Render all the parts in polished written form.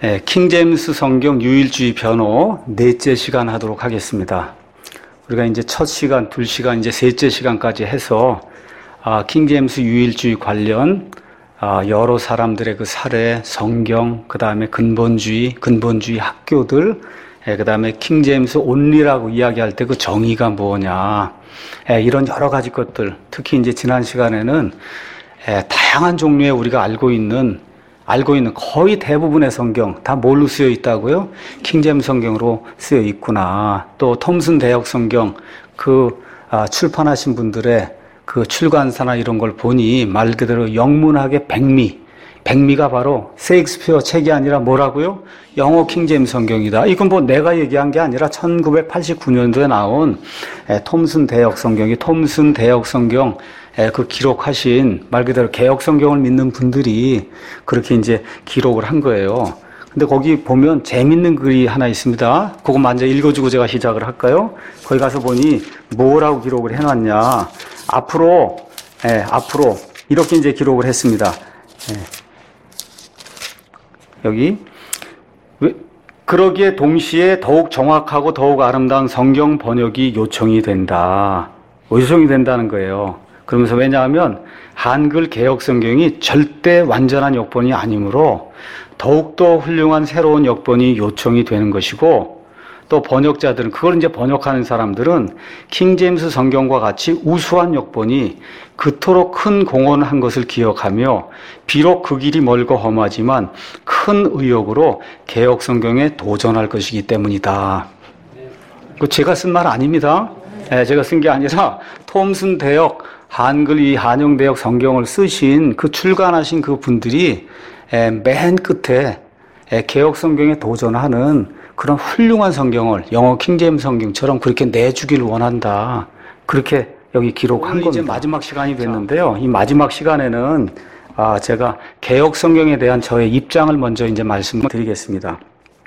킹제임스 성경 유일주의 변호 넷째 시간 하도록 하겠습니다. 우리가 이제 첫 시간, 2시간, 이제 셋째 시간까지 해서 킹제임스 유일주의 관련 여러 사람들의 그 사례, 성경, 그 다음에 근본주의 학교들, 그 다음에 킹제임스 온리라고 이야기할 때 그 정의가 뭐냐, 이런 여러 가지 것들, 특히 이제 지난 시간에는 다양한 종류의 우리가 알고 있는 거의 대부분의 성경 다 뭘로 쓰여 있다고요? 킹제임스 성경으로 쓰여 있구나. 또 톰슨 대역 성경 출판하신 분들의 그 출간사나 이런 걸 보니 말 그대로 영문학의 백미가 바로 세익스피어 책이 아니라 뭐라고요? 영어 킹제임스 성경이다. 이건 뭐 내가 얘기한 게 아니라 1989년도에 나온 톰슨 대역 성경 그 기록하신 말 그대로 개역 성경을 믿는 분들이 그렇게 이제 기록을 한 거예요. 근데 거기 보면 재밌는 글이 하나 있습니다. 그거 먼저 읽어주고 제가 시작을 할까요? 거기 가서 보니 뭐라고 기록을 해놨냐. 앞으로 이렇게 이제 기록을 했습니다. 여기 그러기에 동시에 더욱 정확하고 더욱 아름다운 성경 번역이 요청이 된다는 거예요. 그러면서 왜냐하면 한글 개역 성경이 절대 완전한 역본이 아니므로 더욱더 훌륭한 새로운 역본이 요청이 되는 것이고, 또 번역자들은, 그걸 이제 번역하는 사람들은 킹제임스 성경과 같이 우수한 역본이 그토록 큰 공헌을 한 것을 기억하며 비록 그 길이 멀고 험하지만 큰 의욕으로 개역 성경에 도전할 것이기 때문이다. 그 제가 쓴 말 아닙니다. 제가 쓴 게 아니라 톰슨 대역 한글 이 한영대역 성경을 쓰신 출간하신 그 분들이 맨 끝에 개역 성경에 도전하는 그런 훌륭한 성경을 영어 킹제임스 성경처럼 그렇게 내주길 원한다. 그렇게 여기 기록한 겁니다. 이제 마지막 시간이 됐는데요. 이 마지막 시간에는 제가 개역 성경에 대한 저의 입장을 먼저 이제 말씀을 드리겠습니다.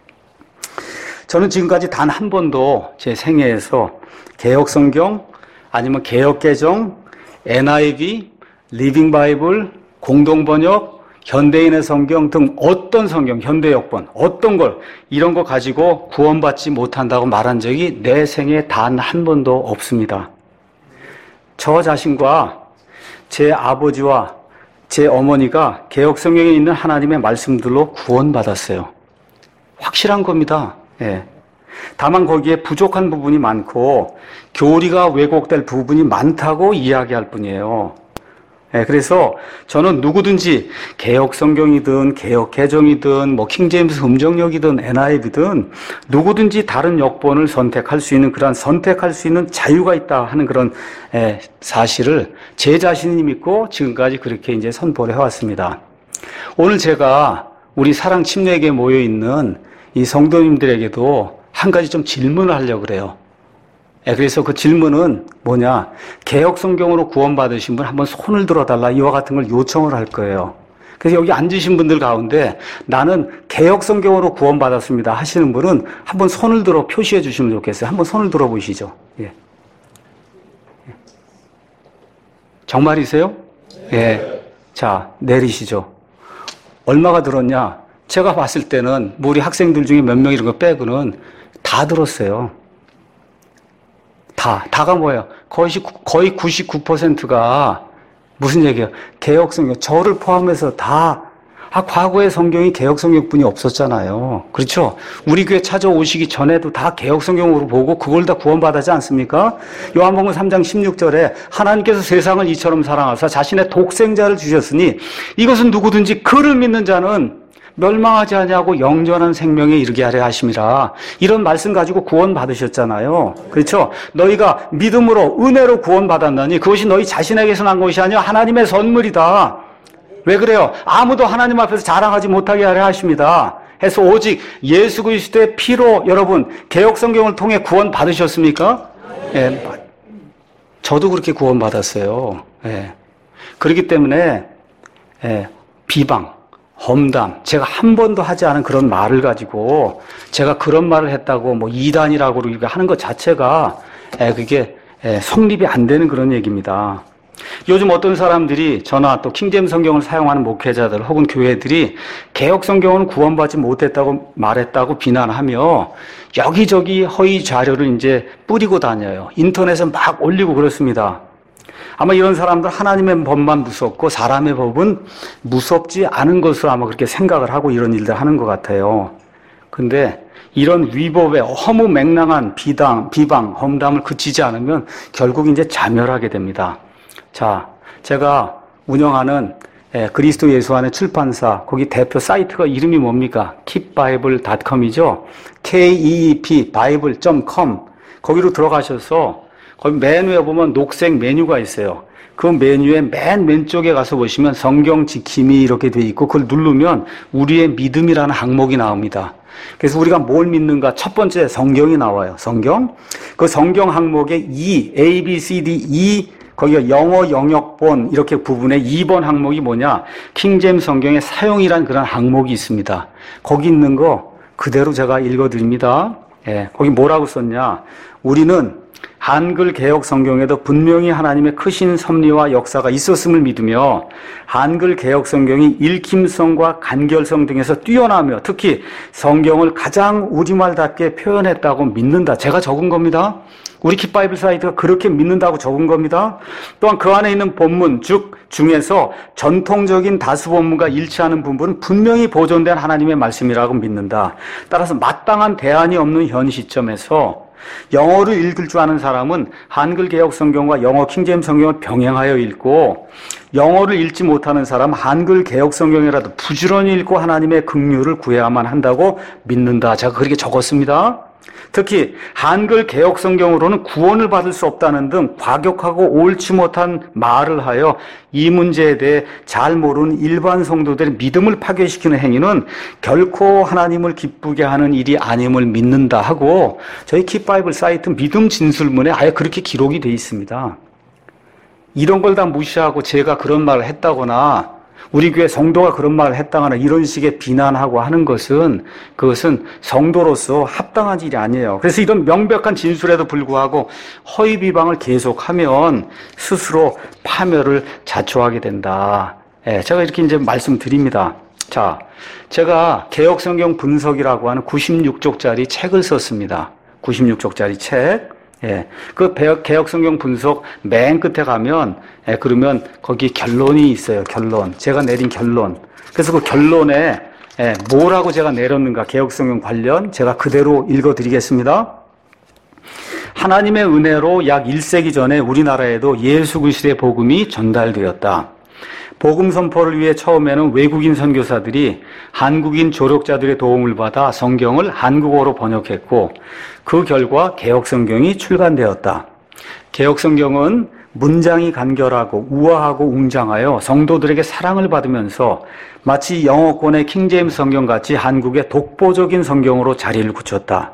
저는 지금까지 단 한 번도 제 생애에서 개역 성경 아니면 개역 개정, NIV, 리빙 바이블, 공동 번역, 현대인의 성경 등 어떤 성경, 현대 역본, 어떤 걸 이런 거 가지고 구원받지 못한다고 말한 적이 내 생에 단 한 번도 없습니다. 저 자신과 제 아버지와 제 어머니가 개역 성경에 있는 하나님의 말씀들로 구원받았어요. 확실한 겁니다. 다만 거기에 부족한 부분이 많고 교리가 왜곡될 부분이 많다고 이야기할 뿐이에요. 그래서 저는 누구든지 개역 성경이든 개역 개정이든 뭐 킹제임스 음정역이든 NIV든 누구든지 다른 역본을 선택할 수 있는 자유가 있다 하는 그런 사실을 제 자신이 믿고 지금까지 그렇게 이제 선포를 해왔습니다. 오늘 제가 우리 사랑 침례교에 모여 있는 이 성도님들에게도 한 가지 좀 질문을 하려고 그래요. 그래서 그 질문은 뭐냐? 개역 성경으로 구원받으신 분 한번 손을 들어달라, 이와 같은 걸 요청을 할 거예요. 그래서 여기 앉으신 분들 가운데 나는 개역 성경으로 구원받았습니다 하시는 분은 한번 손을 들어 표시해 주시면 좋겠어요. 한번 손을 들어 보시죠. 정말이세요? 자, 내리시죠. 얼마가 들었냐? 제가 봤을 때는 우리 학생들 중에 몇 명 이런 거 빼고는 다 들었어요. 다가 뭐예요? 거의 99%가 무슨 얘기예요? 개역 성경, 저를 포함해서 다, 과거의 성경이 개역 성경뿐이 없었잖아요. 그렇죠? 우리 교회 찾아오시기 전에도 다 개역 성경으로 보고 그걸 다 구원받았지 않습니까? 요한복음 3장 16절에 하나님께서 세상을 이처럼 사랑하사 자신의 독생자를 주셨으니 이것은 누구든지 그를 믿는 자는 멸망하지 아니하고 영원한 생명에 이르게 하려 하심이라. 이런 말씀 가지고 구원 받으셨잖아요. 그렇죠? 너희가 믿음으로 은혜로 구원 받았나니 그것이 너희 자신에게서 난 것이 아니라 하나님의 선물이다. 왜 그래요? 아무도 하나님 앞에서 자랑하지 못하게 하려 하십니다. 해서 오직 예수 그리스도의 피로 여러분 개역 성경을 통해 구원 받으셨습니까? 저도 그렇게 구원 받았어요. 그렇기 때문에 비방, 험담, 제가 한 번도 하지 않은 그런 말을 가지고 제가 그런 말을 했다고 뭐 이단이라고 하는 것 자체가 그게 성립이 안 되는 그런 얘기입니다. 요즘 어떤 사람들이 저나 또 킹제임스 성경을 사용하는 목회자들 혹은 교회들이 개역 성경은 구원받지 못했다고 말했다고 비난하며 여기저기 허위 자료를 이제 뿌리고 다녀요. 인터넷에 막 올리고 그렇습니다. 아마 이런 사람들 하나님의 법만 무섭고 사람의 법은 무섭지 않은 것으로 아마 그렇게 생각을 하고 이런 일들 하는 것 같아요. 근데 이런 위법의 허무맹랑한 비방, 험담을 그치지 않으면 결국 이제 자멸하게 됩니다. 자, 제가 운영하는 그리스도 예수 안의 출판사, 거기 대표 사이트가 이름이 뭡니까? keepbible.com이죠. KEEP, bible.com. 거기로 들어가셔서 거기 메뉴에 보면 녹색 메뉴가 있어요. 그 메뉴의 맨 왼쪽에 가서 보시면 성경 지킴이 이렇게 돼 있고 그걸 누르면 우리의 믿음이라는 항목이 나옵니다. 그래서 우리가 뭘 믿는가? 첫 번째 성경이 나와요. 성경. 그 성경 항목에 A, B, C, D, E 거기가 영어 영역본 이렇게 부분에 2번 항목이 뭐냐? 킹제임스 성경의 사용이란 그런 항목이 있습니다. 거기 있는 거 그대로 제가 읽어드립니다. 예, 거기 뭐라고 썼냐? 우리는 한글 개역 성경에도 분명히 하나님의 크신 섭리와 역사가 있었음을 믿으며 한글 개역 성경이 읽힘성과 간결성 등에서 뛰어나며 특히 성경을 가장 우리말답게 표현했다고 믿는다. 제가 적은 겁니다. 우리 킵바이블 사이트가 그렇게 믿는다고 적은 겁니다. 또한 그 안에 있는 본문 즉 중에서 전통적인 다수 본문과 일치하는 부분은 분명히 보존된 하나님의 말씀이라고 믿는다. 따라서 마땅한 대안이 없는 현 시점에서 영어를 읽을 줄 아는 사람은 한글 개역 성경과 영어 킹제임스 성경을 병행하여 읽고 영어를 읽지 못하는 사람은 한글 개역 성경이라도 부지런히 읽고 하나님의 긍휼을 구해야만 한다고 믿는다. 제가 그렇게 적었습니다. 특히 한글 개역 성경으로는 구원을 받을 수 없다는 등 과격하고 옳지 못한 말을 하여 이 문제에 대해 잘 모르는 일반 성도들의 믿음을 파괴시키는 행위는 결코 하나님을 기쁘게 하는 일이 아님을 믿는다 하고 저희 킵바이블 사이트 믿음 진술문에 아예 그렇게 기록이 되어 있습니다. 이런 걸 다 무시하고 제가 그런 말을 했다거나 우리 교회 성도가 그런 말을 했다거나 이런 식의 비난하고 하는 것은 그것은 성도로서 합당한 일이 아니에요. 그래서 이런 명백한 진술에도 불구하고 허위 비방을 계속하면 스스로 파멸을 자초하게 된다. 예, 제가 이렇게 이제 말씀드립니다. 자, 제가 개역성경 분석이라고 하는 96쪽짜리 책을 썼습니다. 96쪽짜리 책. 예, 그 개역성경 분석 맨 끝에 가면, 그러면 거기 결론이 있어요. 결론. 제가 내린 결론. 그래서 그 결론에, 뭐라고 제가 내렸는가, 개역성경 관련, 제가 그대로 읽어드리겠습니다. 하나님의 은혜로 약 1세기 전에 우리나라에도 예수 그리스도의 복음이 전달되었다. 복음 선포를 위해 처음에는 외국인 선교사들이 한국인 조력자들의 도움을 받아 성경을 한국어로 번역했고 그 결과 개역성경이 출간되었다. 개역성경은 문장이 간결하고 우아하고 웅장하여 성도들에게 사랑을 받으면서 마치 영어권의 킹제임스 성경같이 한국의 독보적인 성경으로 자리를 굳혔다.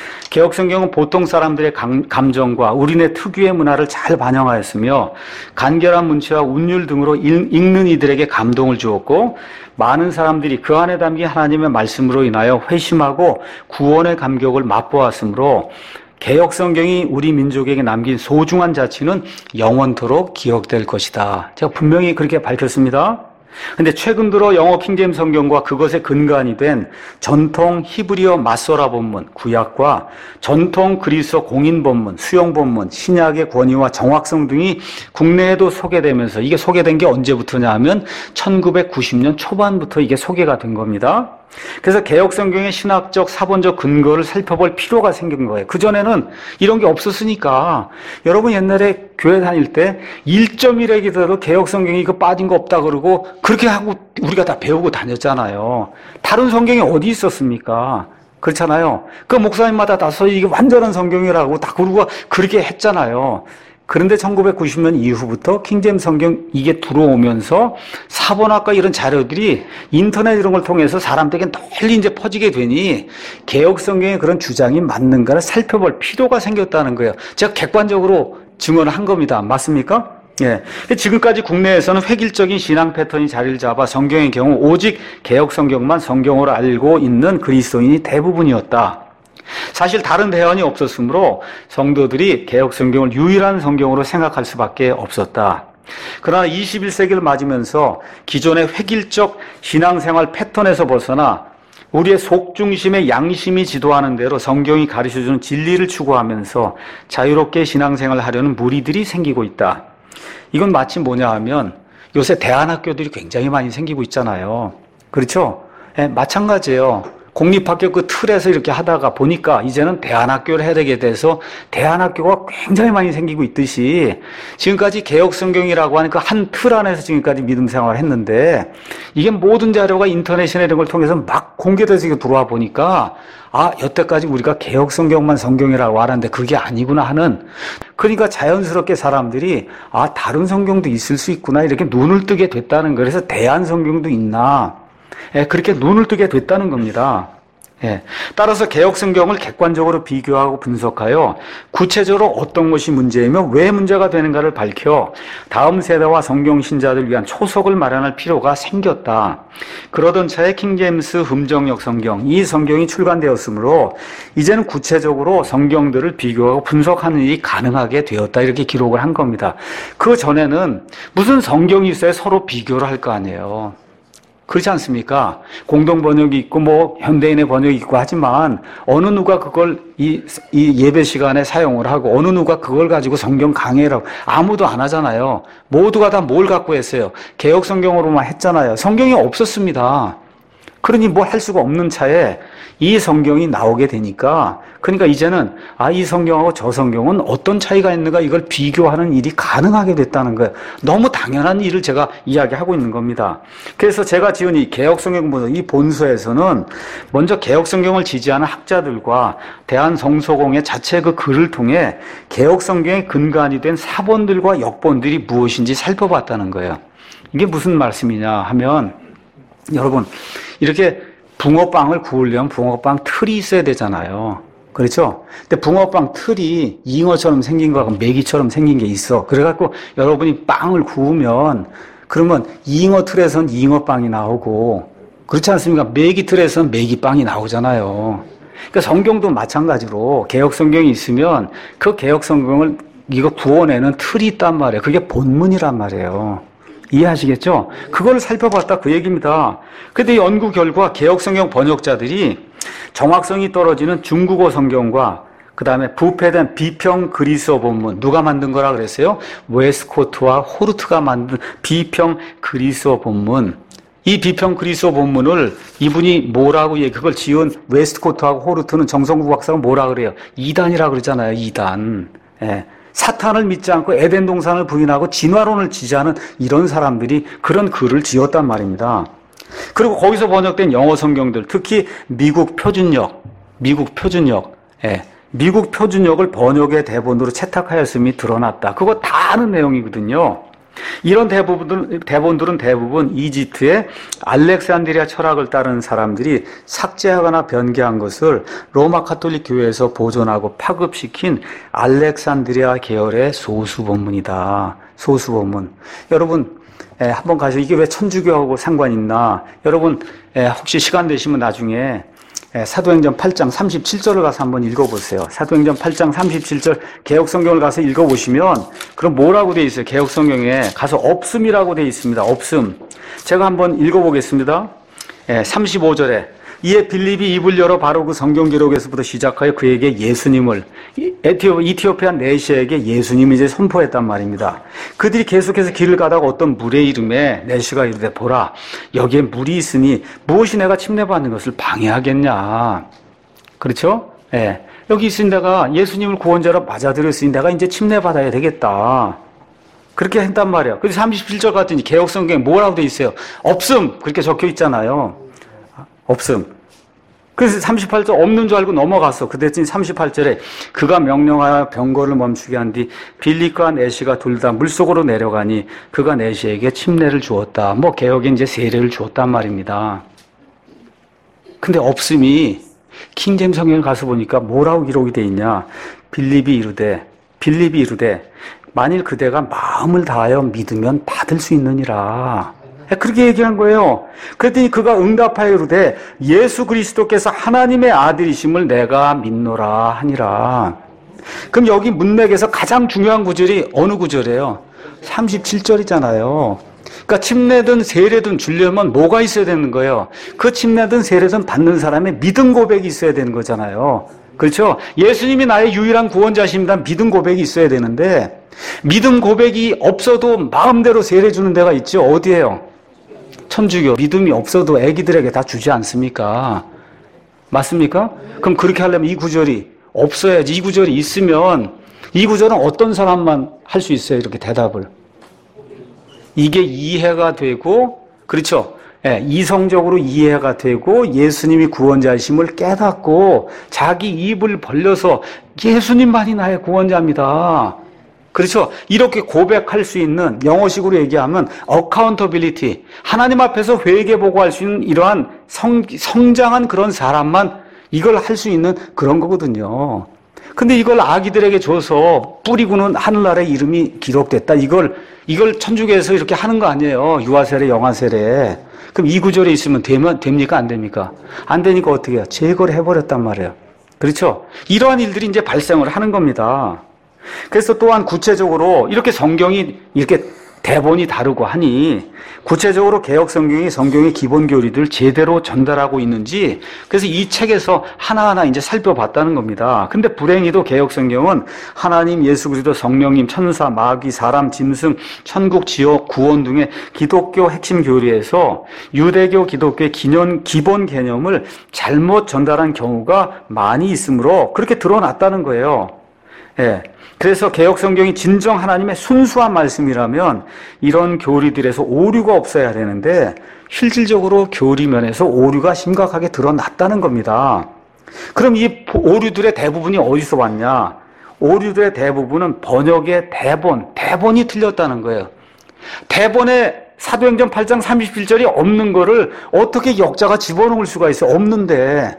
개역성경은 보통 사람들의 감정과 우리네 특유의 문화를 잘 반영하였으며 간결한 문체와 운율 등으로 읽는 이들에게 감동을 주었고 많은 사람들이 그 안에 담긴 하나님의 말씀으로 인하여 회심하고 구원의 감격을 맛보았으므로 개역성경이 우리 민족에게 남긴 소중한 자치는 영원토록 기억될 것이다. 제가 분명히 그렇게 밝혔습니다. 근데 최근 들어 영어 킹제임스 성경과 그것의 근간이 된 전통 히브리어 마소라 본문, 구약과 전통 그리스어 공인 본문, 수용 본문, 신약의 권위와 정확성 등이 국내에도 소개되면서 이게 소개된 게 언제부터냐 하면 1990년 초반부터 이게 소개가 된 겁니다. 그래서 개역성경의 신학적, 사본적 근거를 살펴볼 필요가 생긴 거예요. 그전에는 이런 게 없었으니까 여러분 옛날에 교회 다닐 때 1.1획이 들어도 개역성경이 이거 빠진 거 없다 그러고 그렇게 하고 우리가 다 배우고 다녔잖아요. 다른 성경이 어디 있었습니까? 그렇잖아요. 그 목사님마다 다 이게 완전한 성경이라고 다 그러고 그렇게 했잖아요. 그런데 1990년 이후부터 킹제임스 성경 이게 들어오면서 사본학과 이런 자료들이 인터넷 이런 걸 통해서 사람들에게 널리 이제 퍼지게 되니 개역 성경의 그런 주장이 맞는가를 살펴볼 필요가 생겼다는 거예요. 제가 객관적으로 증언을 한 겁니다. 맞습니까? 예. 지금까지 국내에서는 획일적인 신앙 패턴이 자리를 잡아 성경의 경우 오직 개역 성경만 성경으로 알고 있는 그리스도인이 대부분이었다. 사실 다른 대안이 없었으므로 성도들이 개역 성경을 유일한 성경으로 생각할 수밖에 없었다. 그러나 21세기를 맞으면서 기존의 획일적 신앙생활 패턴에서 벗어나 우리의 속중심의 양심이 지도하는 대로 성경이 가르쳐주는 진리를 추구하면서 자유롭게 신앙생활을 하려는 무리들이 생기고 있다. 이건 마치 뭐냐 하면 요새 대안학교들이 굉장히 많이 생기고 있잖아요. 그렇죠? 예, 마찬가지예요. 공립학교 그 틀에서 이렇게 하다가 보니까 이제는 대안학교를 해야 되게 돼서 대안학교가 굉장히 많이 생기고 있듯이 지금까지 개혁성경이라고 하는 그 한 틀 안에서 지금까지 믿음 생활을 했는데 이게 모든 자료가 인터넷이나 이런 걸 통해서 막 공개돼서 이게 들어와 보니까 여태까지 우리가 개혁성경만 성경이라고 알았는데 그게 아니구나 하는, 그러니까 자연스럽게 사람들이 다른 성경도 있을 수 있구나 이렇게 눈을 뜨게 됐다는 거예요. 그래서 대안성경도 있나, 그렇게 눈을 뜨게 됐다는 겁니다. 따라서 개혁성경을 객관적으로 비교하고 분석하여 구체적으로 어떤 것이 문제이며 왜 문제가 되는가를 밝혀 다음 세대와 성경신자들을 위한 초석을 마련할 필요가 생겼다. 그러던 차에 킹제임스 흠정역 성경, 이 성경이 출간되었으므로 이제는 구체적으로 성경들을 비교하고 분석하는 일이 가능하게 되었다. 이렇게 기록을 한 겁니다. 그 전에는 무슨 성경이 있어야 서로 비교를 할 거 아니에요. 그렇지 않습니까? 공동 번역이 있고 현대인의 번역이 있고 하지만 어느 누가 그걸 이 예배 시간에 사용을 하고 어느 누가 그걸 가지고 성경 강해라고 아무도 안 하잖아요. 모두가 다 뭘 갖고 했어요? 개혁 성경으로만 했잖아요. 성경이 없었습니다. 그러니 뭘 할 수가 없는 차에 이 성경이 나오게 되니까, 그러니까 이제는 이 성경하고 저 성경은 어떤 차이가 있는가 이걸 비교하는 일이 가능하게 됐다는 거예요. 너무 당연한 일을 제가 이야기하고 있는 겁니다. 그래서 제가 지은 이 개혁성경 본서, 이 본서에서는 먼저 개혁성경을 지지하는 학자들과 대한성서공회 자체 그 글을 통해 개혁성경의 근간이 된 사본들과 역본들이 무엇인지 살펴봤다는 거예요. 이게 무슨 말씀이냐 하면, 여러분, 이렇게 붕어빵을 구우려면 붕어빵 틀이 있어야 되잖아요. 그렇죠? 근데 붕어빵 틀이 잉어처럼 생긴 거하고 메기처럼 생긴 게 있어. 그래갖고 여러분이 빵을 구우면 그러면 잉어 틀에선 잉어빵이 나오고, 그렇지 않습니까? 메기 틀에선 메기빵이 나오잖아요. 그러니까 성경도 마찬가지로 개혁 성경이 있으면 그 개혁 성경을 이거 구워내는 틀이 있단 말이에요. 그게 본문이란 말이에요. 이해하시겠죠? 그걸 살펴봤다 그 얘기입니다. 근데 연구 결과 개혁성경 번역자들이 정확성이 떨어지는 중국어 성경과 그 다음에 부패된 비평 그리스어 본문, 누가 만든 거라 그랬어요? 웨스코트와 호르트가 만든 비평 그리스어 본문. 이 비평 그리스어 본문을 이분이 뭐라고 그걸 지은 웨스트코트하고 호르트는 정성구 박사가 뭐라 그래요? 이단이라 그러잖아요. 이단. 사탄을 믿지 않고 에덴 동산을 부인하고 진화론을 지지하는 이런 사람들이 그런 글을 지었단 말입니다. 그리고 거기서 번역된 영어 성경들, 특히 미국 표준역, 미국 표준역을 번역의 대본으로 채택하였음이 드러났다. 그거 다 아는 내용이거든요. 이런 대본들은 대부분 이집트의 알렉산드리아 철학을 따르는 사람들이 삭제하거나 변개한 것을 로마 카톨릭 교회에서 보존하고 파급시킨 알렉산드리아 계열의 소수 본문이다. 소수 본문. 여러분, 한번 가서 이게 왜 천주교하고 상관 있나? 여러분, 혹시 시간 되시면 나중에 사도행전 8장 37절을 가서 한번 읽어보세요. 사도행전 8장 37절 개혁성경을 가서 읽어보시면 그럼 뭐라고 되어 있어요? 개혁성경에 가서 없음이라고 되어 있습니다. 없음. 제가 한번 읽어보겠습니다. 35절에 이에 빌립이 입을 열어 바로 그 성경 기록에서부터 시작하여 그에게 예수님을, 이티오피아 내시에게 예수님을 이제 선포했단 말입니다. 그들이 계속해서 길을 가다가 어떤 물의 이름에 내시가 이르되 보라 여기에 물이 있으니 무엇이 내가 침례받는 것을 방해하겠냐. 그렇죠? 여기 있으니 내가 예수님을 구원자로 맞아들였으니 내가 이제 침례받아야 되겠다. 그렇게 했단 말이에요. 그래서 37절 같더니 개혁성경에 뭐라고 돼 있어요? 없음. 그렇게 적혀 있잖아요. 없음. 그래서 38절 없는 줄 알고 넘어갔어. 그랬더니 38절에 그가 명령하여 병거를 멈추게 한 뒤 빌립과 내시가 둘 다 물속으로 내려가니 그가 내시에게 침례를 주었다. 개혁에 이제 세례를 주었단 말입니다. 근데 없음이 킹제임스 성경을 가서 보니까 뭐라고 기록이 돼 있냐? 빌립이 이르되 만일 그대가 마음을 다하여 믿으면 받을 수 있느니라. 그렇게 얘기한 거예요. 그랬더니 그가 응답하여 이르되 예수 그리스도께서 하나님의 아들이심을 내가 믿노라 하니라. 그럼 여기 문맥에서 가장 중요한 구절이 어느 구절이에요? 37절이잖아요. 그러니까 침례든 세례든 주려면 뭐가 있어야 되는 거예요? 그 침례든 세례든 받는 사람의 믿음 고백이 있어야 되는 거잖아요. 그렇죠? 예수님이 나의 유일한 구원자십니다. 믿음 고백이 있어야 되는데 믿음 고백이 없어도 마음대로 세례 주는 데가 있죠. 어디예요? 천주교. 믿음이 없어도 애기들에게 다 주지 않습니까? 맞습니까? 그럼 그렇게 하려면 이 구절이 없어야지. 이 구절이 있으면 이 구절은 어떤 사람만 할 수 있어요? 이렇게 대답을. 이게 이해가 되고, 그렇죠? 예, 이성적으로 이해가 되고 예수님이 구원자이심을 깨닫고 자기 입을 벌려서 예수님만이 나의 구원자입니다. 그렇죠? 이렇게 고백할 수 있는, 영어식으로 얘기하면 accountability, 하나님 앞에서 회개보고할 수 있는 이러한 성장한 그런 사람만 이걸 할 수 있는 그런 거거든요. 근데 이걸 아기들에게 줘서 뿌리고는 하늘나라의 이름이 기록됐다. 이걸 천주교에서 이렇게 하는 거 아니에요. 유아세례, 영아세례. 그럼 이 구절에 있으면 됩니까? 안 됩니까? 안 되니까 어떻게 해요? 제거를 해버렸단 말이에요. 그렇죠? 이러한 일들이 이제 발생을 하는 겁니다. 그래서 또한 구체적으로 이렇게 성경이 이렇게 대본이 다르고 하니 구체적으로 개혁 성경의 기본 교리들 제대로 전달하고 있는지 그래서 이 책에서 하나하나 이제 살펴봤다는 겁니다. 근데 불행히도 개혁 성경은 하나님, 예수 그리스도, 성령님, 천사, 마귀, 사람, 짐승, 천국, 지옥, 구원 등의 기독교 핵심 교리에서 유대교, 기독교의 기본 개념을 잘못 전달한 경우가 많이 있으므로 그렇게 드러났다는 거예요. 예. 그래서 개혁 성경이 진정 하나님의 순수한 말씀이라면 이런 교리들에서 오류가 없어야 되는데 실질적으로 교리면에서 오류가 심각하게 드러났다는 겁니다. 그럼 이 오류들의 대부분이 어디서 왔냐? 오류들의 대부분은 번역의 대본이 틀렸다는 거예요. 대본에 사도행전 8장 37절이 없는 거를 어떻게 역자가 집어넣을 수가 있어? 없는데.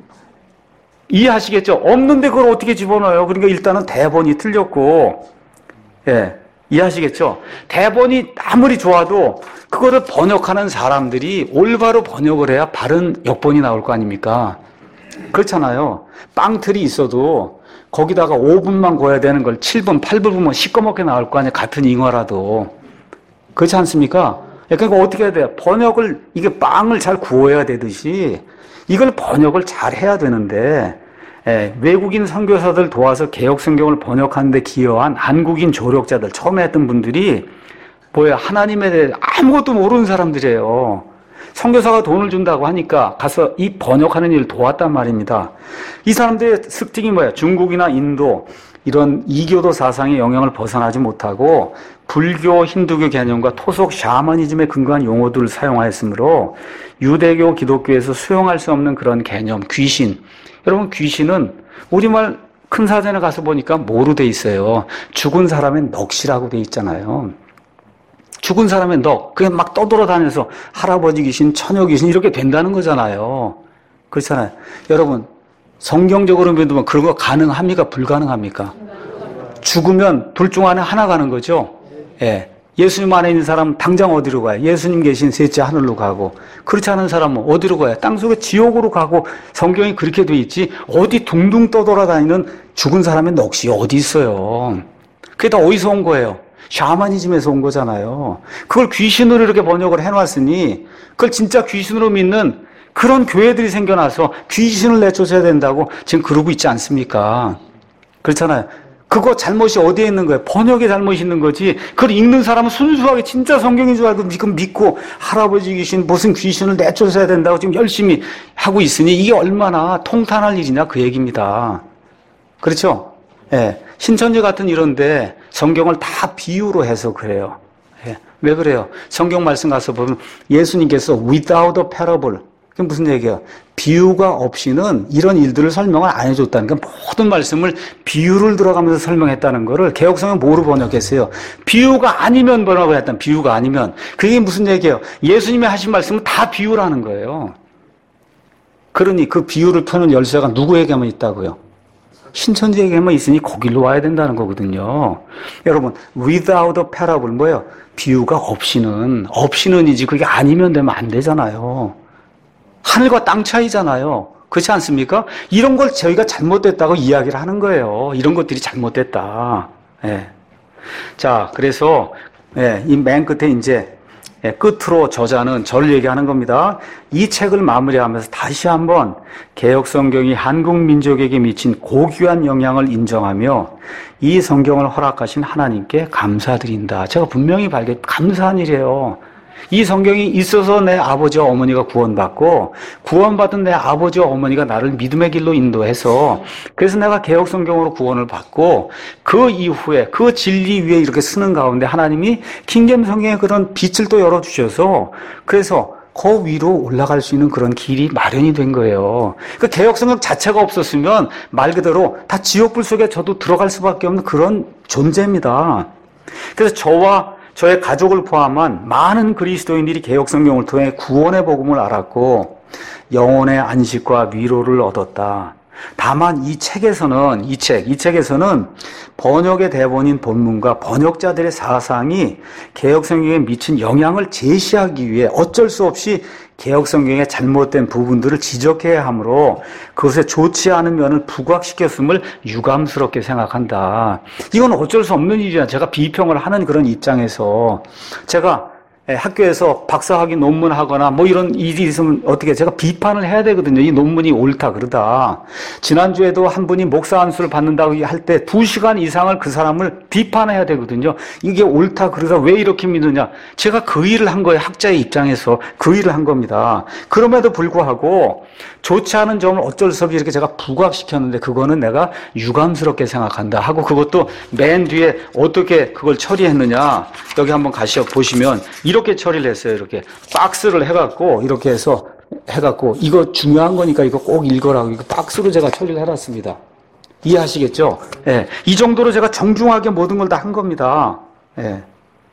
이해하시겠죠? 없는데 그걸 어떻게 집어넣어요? 그러니까 일단은 대본이 틀렸고, 예, 이해하시겠죠? 대본이 아무리 좋아도 그거를 번역하는 사람들이 올바로 번역을 해야 바른 역본이 나올 거 아닙니까? 그렇잖아요. 빵틀이 있어도 거기다가 5분만 구워야 되는 걸 7분, 8분 구우면 시꺼멓게 나올 거 아니에요? 같은 잉어라도. 그렇지 않습니까? 그러니까 어떻게 해야 돼요? 번역을, 이게 빵을 잘 구워야 되듯이 이걸 번역을 잘 해야 되는데 외국인 선교사들 도와서 개혁 성경을 번역하는 데 기여한 한국인 조력자들, 처음에 했던 분들이 뭐예요? 하나님에 대해 아무것도 모르는 사람들이에요. 선교사가 돈을 준다고 하니까 가서 이 번역하는 일을 도왔단 말입니다. 이 사람들의 특징이 뭐예요? 중국이나 인도 이런 이교도 사상의 영향을 벗어나지 못하고 불교, 힌두교 개념과 토속 샤머니즘에 근거한 용어들을 사용하였으므로 유대교, 기독교에서 수용할 수 없는 그런 개념, 귀신. 여러분, 귀신은 우리말 큰 사전에 가서 보니까 뭐로 돼 있어요? 죽은 사람의 넋이라고 돼 있잖아요. 죽은 사람의 넋. 그게 막 떠돌아다녀서 할아버지 귀신, 처녀 귀신 이렇게 된다는 거잖아요. 그렇잖아요. 여러분, 성경적으로 믿으면 그런 거 가능합니까? 불가능합니까? 죽으면 둘 중 안에 하나 가는 거죠. 예. 예수님 안에 있는 사람은 당장 어디로 가요? 예수님 계신 셋째 하늘로 가고, 그렇지 않은 사람은 어디로 가요? 땅속에 지옥으로 가고, 성경이 그렇게 돼 있지 어디 둥둥 떠돌아다니는 죽은 사람의 넋이 어디 있어요? 그게 다 어디서 온 거예요? 샤머니즘에서 온 거잖아요. 그걸 귀신으로 이렇게 번역을 해놨으니 그걸 진짜 귀신으로 믿는 그런 교회들이 생겨나서 귀신을 내쫓아야 된다고 지금 그러고 있지 않습니까? 그렇잖아요. 그거 잘못이 어디에 있는 거예요? 번역에 잘못이 있는 거지. 그걸 읽는 사람은 순수하게 진짜 성경인 줄 알고 믿고 할아버지 귀신, 무슨 귀신을 내쫓아야 된다고 지금 열심히 하고 있으니 이게 얼마나 통탄할 일이냐 그 얘기입니다. 그렇죠? 예. 신천지 같은 이런데 성경을 다 비유로 해서 그래요. 예. 왜 그래요? 성경 말씀 가서 보면 예수님께서 without a parable, 그게 무슨 얘기예요? 비유가 없이는 이런 일들을 설명을 안 해줬다는 게 모든 말씀을 비유를 들어가면서 설명했다는 거를 개혁성은 뭐로 번역했어요? 비유가 아니면 번역을 했다는, 비유가 아니면. 그게 무슨 얘기예요? 예수님이 하신 말씀은 다 비유라는 거예요. 그러니 그 비유를 펴는 열쇠가 누구에게만 있다고요? 신천지에게만 있으니 거길로 와야 된다는 거거든요. 여러분, without a parable 뭐예요? 비유가 없이는이지 그게 아니면 되면 안 되잖아요. 하늘과 땅 차이잖아요. 그렇지 않습니까? 이런 걸 저희가 잘못됐다고 이야기를 하는 거예요. 이런 것들이 잘못됐다. 예. 자, 그래서 이 맨 끝에 이제 끝으로 저자는 저를 얘기하는 겁니다. 이 책을 마무리하면서 다시 한번 개혁 성경이 한국 민족에게 미친 고귀한 영향을 인정하며 이 성경을 허락하신 하나님께 감사드린다. 제가 분명히 감사한 일이에요. 이 성경이 있어서 내 아버지와 어머니가 구원받고 구원받은 내 아버지와 어머니가 나를 믿음의 길로 인도해서 그래서 내가 개혁 성경으로 구원을 받고 그 이후에 그 진리 위에 이렇게 쓰는 가운데 하나님이 킹제임 성경에 그런 빛을 또 열어주셔서 그래서 그 위로 올라갈 수 있는 그런 길이 마련이 된 거예요. 그 개혁 성경 자체가 없었으면 말 그대로 다 지옥불 속에 저도 들어갈 수밖에 없는 그런 존재입니다. 그래서 저의 가족을 포함한 많은 그리스도인들이 개혁 성경을 통해 구원의 복음을 알았고 영혼의 안식과 위로를 얻었다. 다만 이 책에서는 번역의 대본인 본문과 번역자들의 사상이 개혁 성경에 미친 영향을 제시하기 위해 어쩔 수 없이 개혁 성경의 잘못된 부분들을 지적해야 하므로 그것에 좋지 않은 면을 부각시켰음을 유감스럽게 생각한다. 이건 어쩔 수 없는 일이야. 제가 비평을 하는 그런 입장에서 제가 학교에서 박사학위 논문하거나 뭐 이런 일이 있으면 어떻게 제가 비판을 해야 되거든요. 이 논문이 옳다 그러다. 지난주에도 한 분이 목사 안수를 받는다고 할 때 2시간 이상을 그 사람을 비판해야 되거든요. 이게 옳다 그러다 왜 이렇게 믿느냐. 제가 그 일을 한 거예요. 학자의 입장에서 그 일을 한 겁니다. 그럼에도 불구하고 좋지 않은 점을 어쩔 수 없이 이렇게 제가 부각시켰는데 그거는 내가 유감스럽게 생각한다 하고 그것도 맨 뒤에 어떻게 그걸 처리했느냐. 여기 한번 보시면 이렇게 처리를 했어요. 이렇게 박스를 해갖고 이렇게 해갖고 이거 중요한 거니까 이거 꼭 읽어라고 이거 박스로 제가 처리를 해놨습니다. 이해하시겠죠? 예. 이 정도로 제가 정중하게 모든 걸 다 한 겁니다. 예.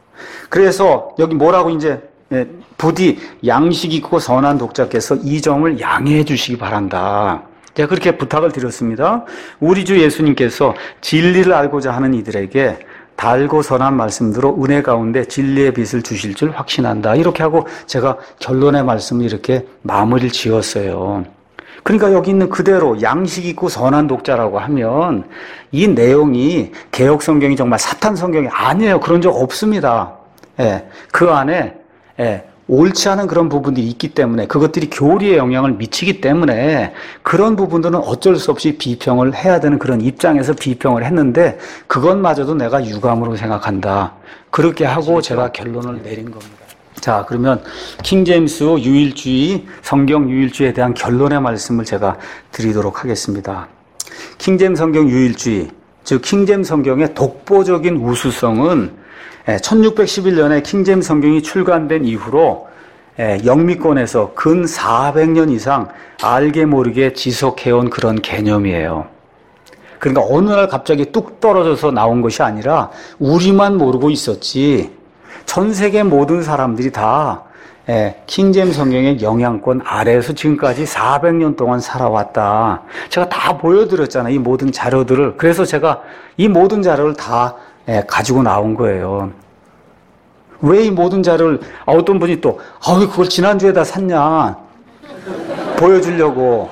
그래서 여기 뭐라고 이제 부디 양식 있고 선한 독자께서 이 점을 양해해 주시기 바란다. 제가 그렇게 부탁을 드렸습니다. 우리 주 예수님께서 진리를 알고자 하는 이들에게 달고 선한 말씀으로 은혜 가운데 진리의 빛을 주실 줄 확신한다. 이렇게 하고 제가 결론의 말씀을 이렇게 마무리를 지었어요. 그러니까 여기 있는 그대로 양식 있고 선한 독자라고 하면 이 내용이 개혁 성경이 정말 사탄 성경이 아니에요. 그런 적 없습니다. 예, 그 안에 옳지 않은 그런 부분들이 있기 때문에 그것들이 교리에 영향을 미치기 때문에 그런 부분들은 어쩔 수 없이 비평을 해야 되는 그런 입장에서 비평을 했는데 그것마저도 내가 유감으로 생각한다. 그렇게 하고 제가 결론을 내린 겁니다. 자, 그러면 킹제임스 유일주의, 성경 유일주의에 대한 결론의 말씀을 제가 드리도록 하겠습니다. 킹제임스 성경 유일주의, 즉 킹제임스 성경의 독보적인 우수성은 1611년에 킹제임스 성경이 출간된 이후로 영미권에서 근 400년 이상 알게 모르게 지속해온 그런 개념이에요. 그러니까 어느 날 갑자기 뚝 떨어져서 나온 것이 아니라 우리만 모르고 있었지 전 세계 모든 사람들이 다 킹제임스 성경의 영향권 아래에서 지금까지 400년 동안 살아왔다. 제가 다 보여드렸잖아요. 이 모든 자료들을. 그래서 제가 이 모든 자료를 다 가지고 나온 거예요. 왜 이 모든 자료를 어떤 분이 또 왜 그걸 지난주에다 샀냐 보여주려고.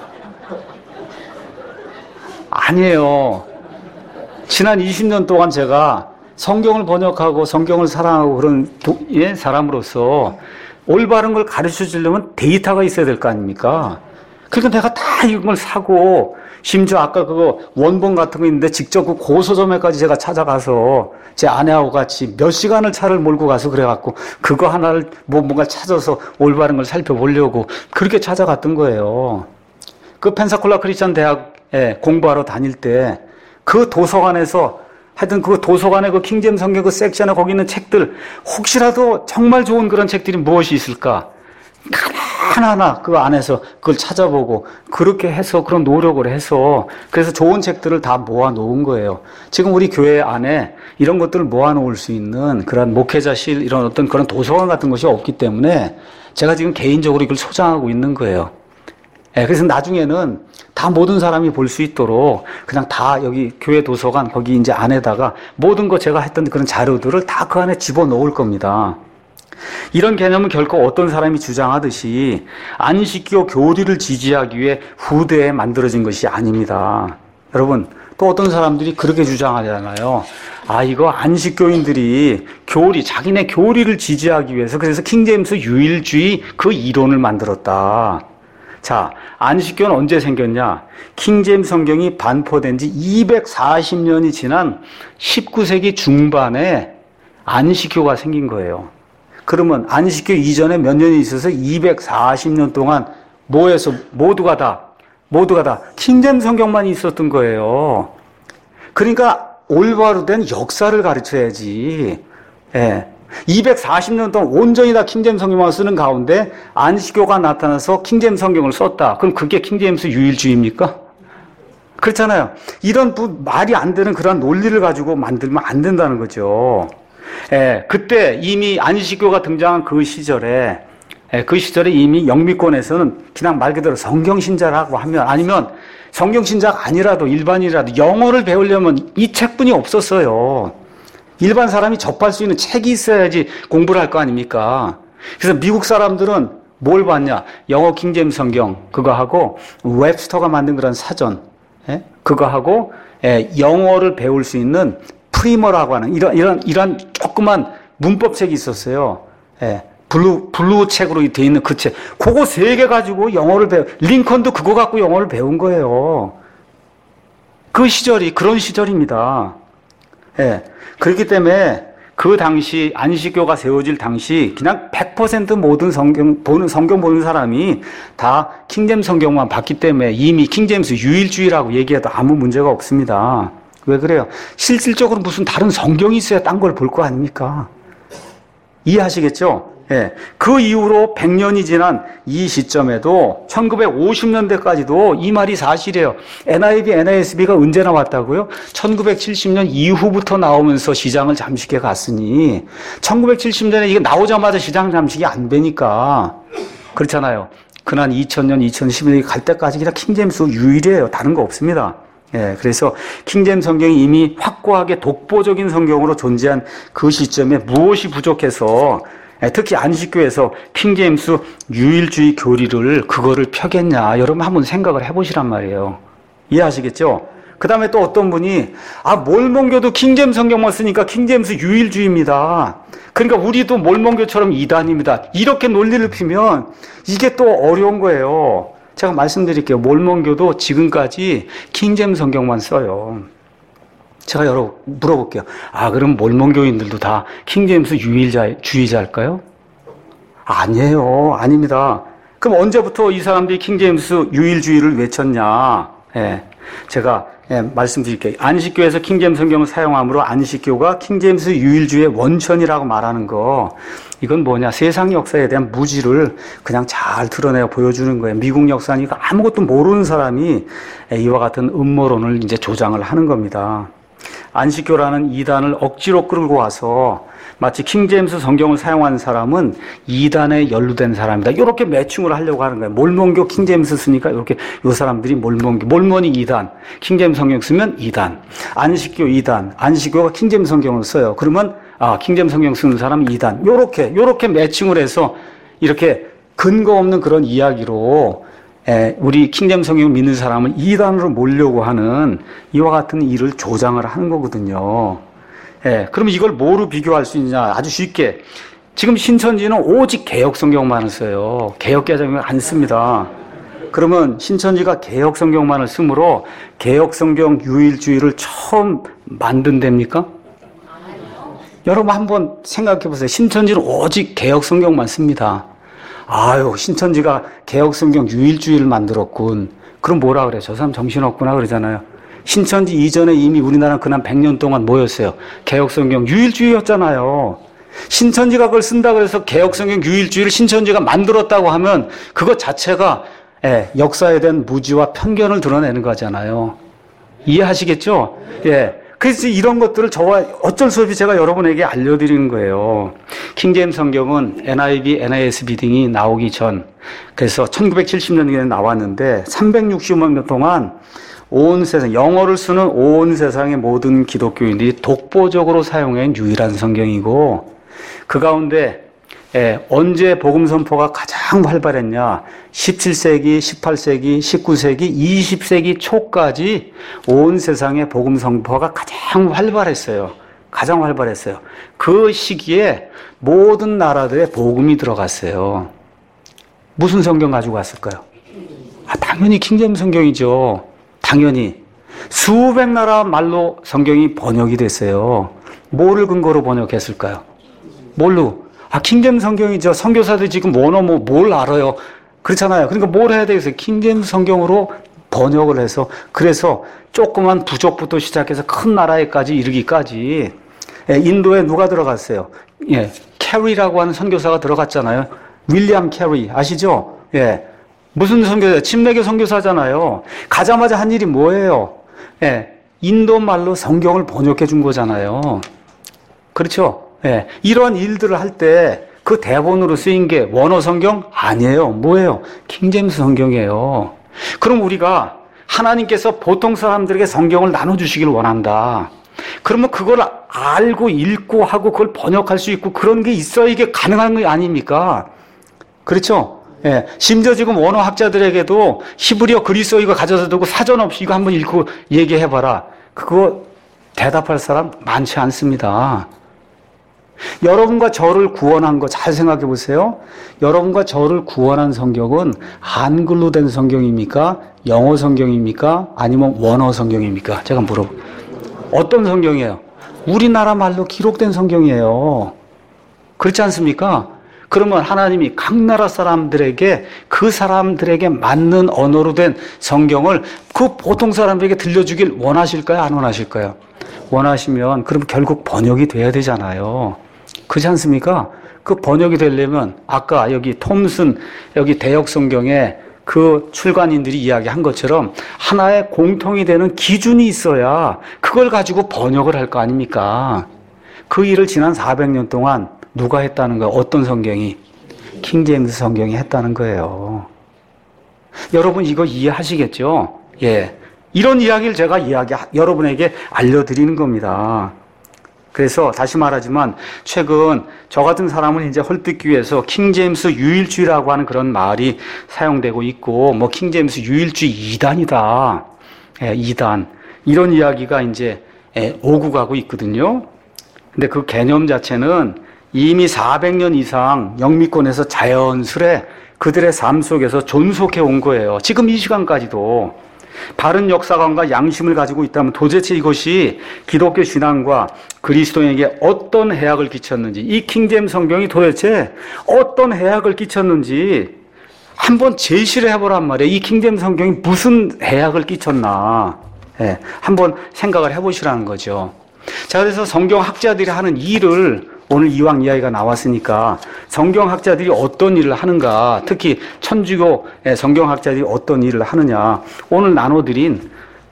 아니에요. 지난 20년 동안 제가 성경을 번역하고 성경을 사랑하고 그런 사람으로서 올바른 걸 가르쳐 주려면 데이터가 있어야 될 거 아닙니까? 그러니까 내가 다 이걸 사고 심지어 아까 그거 원본 같은 거 있는데 직접 그 고서점에까지 제가 찾아가서 제 아내하고 같이 몇 시간을 차를 몰고 가서 그래갖고 그거 하나를 뭔가 찾아서 올바른 걸 살펴보려고 그렇게 찾아갔던 거예요. 그 펜사콜라 크리스천 대학에 공부하러 다닐 때 그 도서관에서 하여튼 그 도서관에 그 킹제임스 성경 그 섹션에 거기 있는 책들 혹시라도 정말 좋은 그런 책들이 무엇이 있을까? 하나하나 그 안에서 그걸 찾아보고 그렇게 해서 그런 노력을 해서 그래서 좋은 책들을 다 모아 놓은 거예요. 지금 우리 교회 안에 이런 것들을 모아 놓을 수 있는 그런 목회자실 이런 어떤 그런 도서관 같은 것이 없기 때문에 제가 지금 개인적으로 이걸 소장하고 있는 거예요. 그래서 나중에는 다 모든 사람이 볼 수 있도록 그냥 다 여기 교회 도서관 거기 이제 안에다가 모든 거 제가 했던 그런 자료들을 다 그 안에 집어넣을 겁니다. 이런 개념은 결코 어떤 사람이 주장하듯이 안식교 교리를 지지하기 위해 후대에 만들어진 것이 아닙니다. 여러분, 또 어떤 사람들이 그렇게 주장하잖아요. 아, 이거 안식교인들이 자기네 교리를 지지하기 위해서 그래서 킹제임스 유일주의 그 이론을 만들었다. 자, 안식교는 언제 생겼냐? 킹제임스 성경이 반포된 지 240년이 지난 19세기 중반에 안식교가 생긴 거예요. 그러면 안식교 이전에 몇 년이 있어서 240년 동안 뭐해서 모두가 다 킹제임스 성경만 있었던 거예요. 그러니까 올바로 된 역사를 가르쳐야지. 예. 240년 동안 온전히 다 킹제임스 성경만 쓰는 가운데 안식교가 나타나서 킹제임스 성경을 썼다. 그럼 그게 킹제임스 유일주의입니까? 그렇잖아요. 이런 말이 안 되는 그런 논리를 가지고 만들면 안 된다는 거죠. 예, 그때 이미 안식교가 등장한 그 시절에 이미 영미권에서는 그냥 말 그대로 성경신자라고 하면, 아니면 성경신자가 아니라도 일반인이라도 영어를 배우려면 이 책뿐이 없었어요. 일반 사람이 접할 수 있는 책이 있어야지 공부를 할 거 아닙니까? 그래서 미국 사람들은 뭘 봤냐? 영어 킹제임스 성경 그거 하고 웹스터가 만든 그런 사전, 그거 하고 영어를 배울 수 있는 프리머라고 하는 이런 조그만 문법책이 있었어요. 블루 책으로 돼 있는 그 책. 그거 3개 가지고 영어를 링컨도 그거 갖고 영어를 배운 거예요. 그 시절이 그런 시절입니다. 그렇기 때문에 그 당시 안식교가 세워질 당시 그냥 100% 모든 성경 보는 사람이 다 킹제임스 성경만 봤기 때문에 이미 킹제임스 유일주의라고 얘기해도 아무 문제가 없습니다. 왜 그래요? 실질적으로 무슨 다른 성경이 있어야 딴 걸 볼 거 아닙니까? 이해하시겠죠? 그 이후로 100년이 지난 이 시점에도 1950년대까지도 이 말이 사실이에요. NIV, NASB가 언제 나왔다고요? 1970년 이후부터 나오면서 시장을 잠식해 갔으니 1970년에 이게 나오자마자 시장 잠식이 안 되니까 그렇잖아요. 그난 2000년, 2011년 갈 때까지 그냥 킹제임스 유일이에요. 다른 거 없습니다. 그래서 킹제임스 성경이 이미 확고하게 독보적인 성경으로 존재한 그 시점에 무엇이 부족해서 특히 안식교에서 킹제임스 유일주의 교리를 그거를 펴겠냐, 여러분 한번 생각을 해보시란 말이에요. 이해하시겠죠? 그 다음에 또 어떤 분이 몰몬교도 킹제임스 성경만 쓰니까 킹제임스 유일주의입니다. 그러니까 우리도 몰몬교처럼 이단입니다. 이렇게 논리를 피면 이게 또 어려운 거예요. 제가 말씀드릴게요. 몰몬교도 지금까지 킹제임스 성경만 써요. 제가 물어볼게요. 그럼 몰몬교인들도 다 킹제임스 유일주의자일까요? 아니에요. 아닙니다. 그럼 언제부터 이 사람들이 킹제임스 유일주의를 외쳤냐? 제가 말씀드릴게요. 안식교에서 킹제임스 성경을 사용함으로 안식교가 킹제임스 유일주의의 원천이라고 말하는 거, 이건 뭐냐? 세상 역사에 대한 무지를 그냥 잘 드러내어 보여주는 거예요. 미국 역사니까 아무것도 모르는 사람이 이와 같은 음모론을 이제 조장을 하는 겁니다. 안식교라는 이단을 억지로 끌고 와서 마치 킹제임스 성경을 사용한 사람은 이단에 연루된 사람이다, 이렇게 매칭을 하려고 하는 거예요. 몰몬교 킹제임스 쓰니까 이렇게 요 사람들이 몰몬이 이단, 킹제임스 성경 쓰면 이단, 안식교 이단, 안식교가 킹제임스 성경을 써요. 그러면 킹제임스 성경 쓰는 사람은 이단, 요렇게 매칭을 해서 이렇게 근거 없는 그런 이야기로 우리 킹제임스 성경을 믿는 사람을 이단으로 몰려고 하는 이와 같은 일을 조장을 하는 거거든요. 그러면 이걸 뭐로 비교할 수 있냐? 아주 쉽게. 지금 신천지는 오직 개혁 성경만을 써요. 개혁 개정을 안 씁니다. 그러면 신천지가 개혁 성경만을 쓰므로 개혁 성경 유일주의를 처음 만든 데입니까? 여러분 한번 생각해 보세요. 신천지는 오직 개혁 성경만 씁니다. 신천지가 개혁 성경 유일주의를 만들었군. 그럼 뭐라 그래? 저 사람 정신없구나 그러잖아요. 신천지 이전에 이미 우리나라는 그난 100년 동안 뭐였어요? 개혁 성경 유일주의였잖아요. 신천지가 그걸 쓴다 그래서 개혁 성경 유일주의를 신천지가 만들었다고 하면 그것 자체가 역사에 대한 무지와 편견을 드러내는 거잖아요. 이해하시겠죠? 그래서 이런 것들을 저와 어쩔 수 없이 제가 여러분에게 알려드리는 거예요. 킹제임스 성경은 NIV, NASB 등이 나오기 전, 그래서 1970년경에 나왔는데 360년 동안 온 세상, 영어를 쓰는 온 세상의 모든 기독교인들이 독보적으로 사용한 유일한 성경이고, 그 가운데 언제 복음 선포가 가장 활발했냐? 17세기, 18세기, 19세기, 20세기 초까지 온 세상에 복음 선포가 가장 활발했어요. 가장 활발했어요. 그 시기에 모든 나라들의 복음이 들어갔어요. 무슨 성경 가지고 갔을까요? 당연히 킹제임스 성경이죠. 당연히. 수백 나라 말로 성경이 번역이 됐어요. 뭐를 근거로 번역했을까요? 뭘로? 킹제임스 성경이죠. 선교사들 지금 뭘 알아요? 그렇잖아요. 그러니까 뭘 해야 되겠어요? 킹제임스 성경으로 번역을 해서, 그래서 조그만 부족부터 시작해서 큰 나라에까지 이르기까지. 인도에 누가 들어갔어요? 캐리라고 하는 선교사가 들어갔잖아요. 윌리엄 캐리 아시죠? 무슨 선교사? 침례교 선교사잖아요. 가자마자 한 일이 뭐예요? 인도 말로 성경을 번역해 준 거잖아요. 그렇죠? 이런 일들을 할 때 그 대본으로 쓰인 게 원어 성경 아니에요. 뭐예요? 킹제임스 성경이에요. 그럼 우리가 하나님께서 보통 사람들에게 성경을 나눠주시길 원한다. 그러면 그걸 알고 읽고 하고 그걸 번역할 수 있고 그런 게 있어야 이게 가능한 거 아닙니까? 그렇죠? 심지어 지금 원어학자들에게도 히브리어 그리스어 이거 가져다 두고 사전 없이 이거 한번 읽고 얘기해봐라. 그거 대답할 사람 많지 않습니다. 여러분과 저를 구원한 거 잘 생각해 보세요. 여러분과 저를 구원한 성경은 한글로 된 성경입니까? 영어 성경입니까? 아니면 원어 성경입니까? 제가 어떤 성경이에요? 우리나라 말로 기록된 성경이에요. 그렇지 않습니까? 그러면 하나님이 각 나라 사람들에게 그 사람들에게 맞는 언어로 된 성경을 그 보통 사람들에게 들려주길 원하실까요? 안 원하실까요? 원하시면 그럼 결국 번역이 돼야 되잖아요. 그렇지 않습니까? 그 번역이 되려면 아까 여기 톰슨 여기 대역 성경에 그 출간인들이 이야기한 것처럼 하나의 공통이 되는 기준이 있어야 그걸 가지고 번역을 할 거 아닙니까? 그 일을 지난 400년 동안 누가 했다는 거예요? 어떤 성경이? 킹제임스 성경이 했다는 거예요. 여러분 이거 이해하시겠죠? 이런 이야기를 제가 여러분에게 알려드리는 겁니다. 그래서 다시 말하지만 최근 저 같은 사람은 이제 헐뜯기 위해서 킹제임스 유일주의라고 하는 그런 말이 사용되고 있고 뭐 킹제임스 유일주의 이단이다. 이단. 이런 이야기가 이제 오고 가고 있거든요. 근데 그 개념 자체는 이미 400년 이상 영미권에서 자연스레 그들의 삶 속에서 존속해 온 거예요. 지금 이 시간까지도. 바른 역사관과 양심을 가지고 있다면 도대체 이것이 기독교 신앙과 그리스도인에게 어떤 해악을 끼쳤는지, 이 킹제임스 성경이 도대체 어떤 해악을 끼쳤는지 한번 제시를 해보란 말이에요. 이 킹제임스 성경이 무슨 해악을 끼쳤나 한번 생각을 해보시라는 거죠. 자, 그래서 성경학자들이 하는 일을 오늘 이왕 이야기가 나왔으니까 성경학자들이 어떤 일을 하는가, 특히 천주교 성경학자들이 어떤 일을 하느냐, 오늘 나눠드린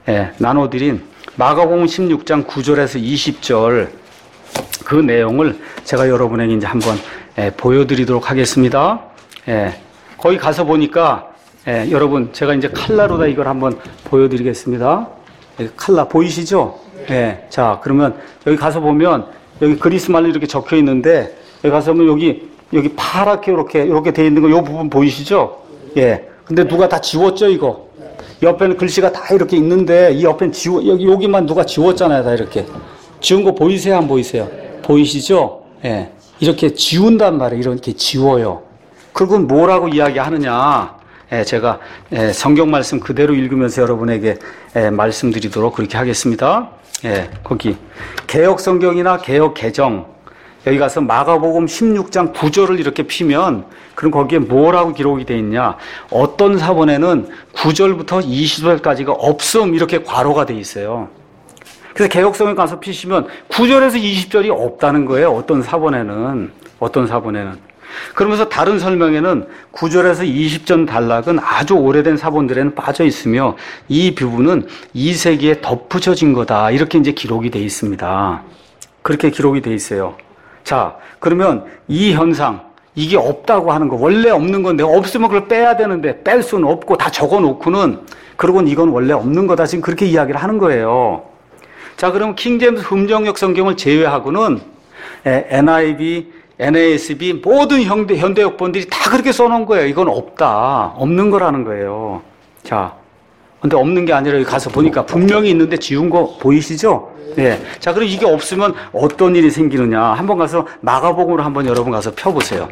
마가복음 16장 9절에서 20절 그 내용을 제가 여러분에게 이제 한번 보여드리도록 하겠습니다. 거기 가서 보니까 여러분 제가 이제 칼라로다 이걸 한번 보여드리겠습니다. 칼라 보이시죠? 자, 그러면 여기 가서 보면 여기 그리스 말로 이렇게 적혀 있는데 여기 가서 보면 여기 파랗게 이렇게 돼 있는 거 요 부분 보이시죠? 근데 누가 다 지웠죠, 이거? 옆에는 글씨가 다 이렇게 있는데 이 옆에는 여기만 누가 지웠잖아요, 다 이렇게. 지운 거 보이세요, 안 보이세요? 보이시죠? 이렇게 지운단 말이에요. 이렇게 지워요. 그건 뭐라고 이야기하느냐? 제가 성경 말씀 그대로 읽으면서 여러분에게 말씀드리도록 그렇게 하겠습니다. 거기 개역 성경이나 개역 개정 여기 가서 마가복음 16장 9절을 이렇게 피면 그럼 거기에 뭐라고 기록이 되어 있냐? 어떤 사본에는 9절부터 20절까지가 없음 이렇게 괄호가 되어 있어요. 그래서 개역 성경 가서 피시면 9절에서 20절이 없다는 거예요. 어떤 사본에는. 그러면서 다른 설명에는 9절에서 20절 단락은 아주 오래된 사본들에는 빠져 있으며 이 부분은 2세기에 덧붙여진 거다. 이렇게 이제 기록이 되어 있습니다. 그렇게 기록이 되어 있어요. 자, 그러면 이 현상, 이게 없다고 하는 거, 원래 없는 건데 없으면 그걸 빼야 되는데 뺄 수는 없고 다 적어 놓고는 그러고는 이건 원래 없는 거다. 지금 그렇게 이야기를 하는 거예요. 자, 그럼 킹제임스 흠정역 성경을 제외하고는 NIV, NASB 모든 현대 역본들이 다 그렇게 써놓은 거예요. 이건 없다. 없는 거라는 거예요. 자, 근데 없는 게 아니라 여기 가서 보니까 분명히 있는데 지운 거 보이시죠? 예. 자, 그럼 이게 없으면 어떤 일이 생기느냐. 한번 가서 마가복음으로 한번 여러분 가서 펴보세요.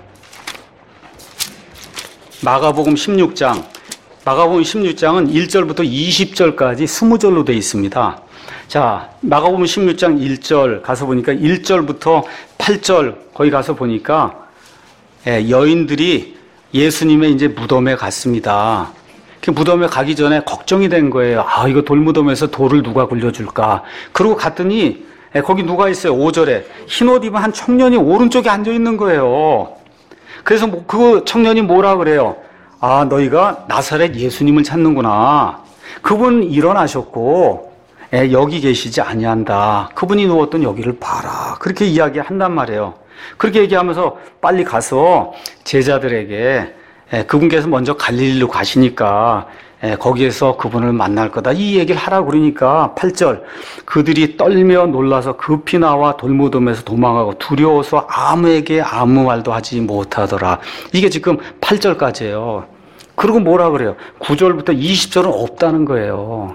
마가복음 16장. 마가복음 16장은 1절부터 20절까지 20절로 되어 있습니다. 자, 마가복음 16장 1절 가서 보니까 1절부터 8절 거기 가서 보니까 여인들이 예수님의 이제 무덤에 갔습니다. 그 무덤에 가기 전에 걱정이 된 거예요. 아, 이거 돌무덤에서 돌을 누가 굴려줄까? 그러고 갔더니 거기 누가 있어요? 5절에 흰옷 입은 한 청년이 오른쪽에 앉아 있는 거예요. 그래서 그 청년이 뭐라 그래요? 아, 너희가 나사렛 예수님을 찾는구나. 그분 일어나셨고 여기 계시지 아니한다. 그분이 누웠던 여기를 봐라. 그렇게 이야기한단 말이에요. 그렇게 얘기하면서 빨리 가서 제자들에게 그분께서 먼저 갈릴리로 가시니까 거기에서 그분을 만날 거다. 이 얘기를 하라고 그러니까 8절 그들이 떨며 놀라서 급히 나와 돌무덤에서 도망하고 두려워서 아무에게 아무 말도 하지 못하더라. 이게 지금 8절까지예요. 그리고 뭐라 그래요? 9절부터 20절은 없다는 거예요.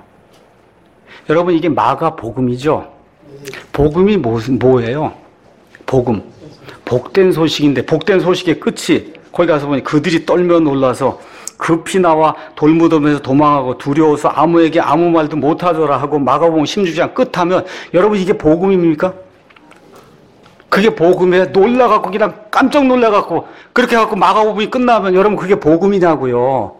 여러분 이게 마가복음이죠? 복음이 뭐예요? 복음. 복된 소식인데 복된 소식의 끝이 거기 가서 보니 그들이 떨며 놀라서 급히 나와 돌무덤에서 도망하고 두려워서 아무에게 아무 말도 못하더라 하고 마가복음 16장 끝하면 여러분 이게 복음입니까? 그게 복음에 놀라갖고 그냥 깜짝 놀라갖고 그렇게 해갖고 마가복음이 끝나면 여러분 그게 복음이냐고요.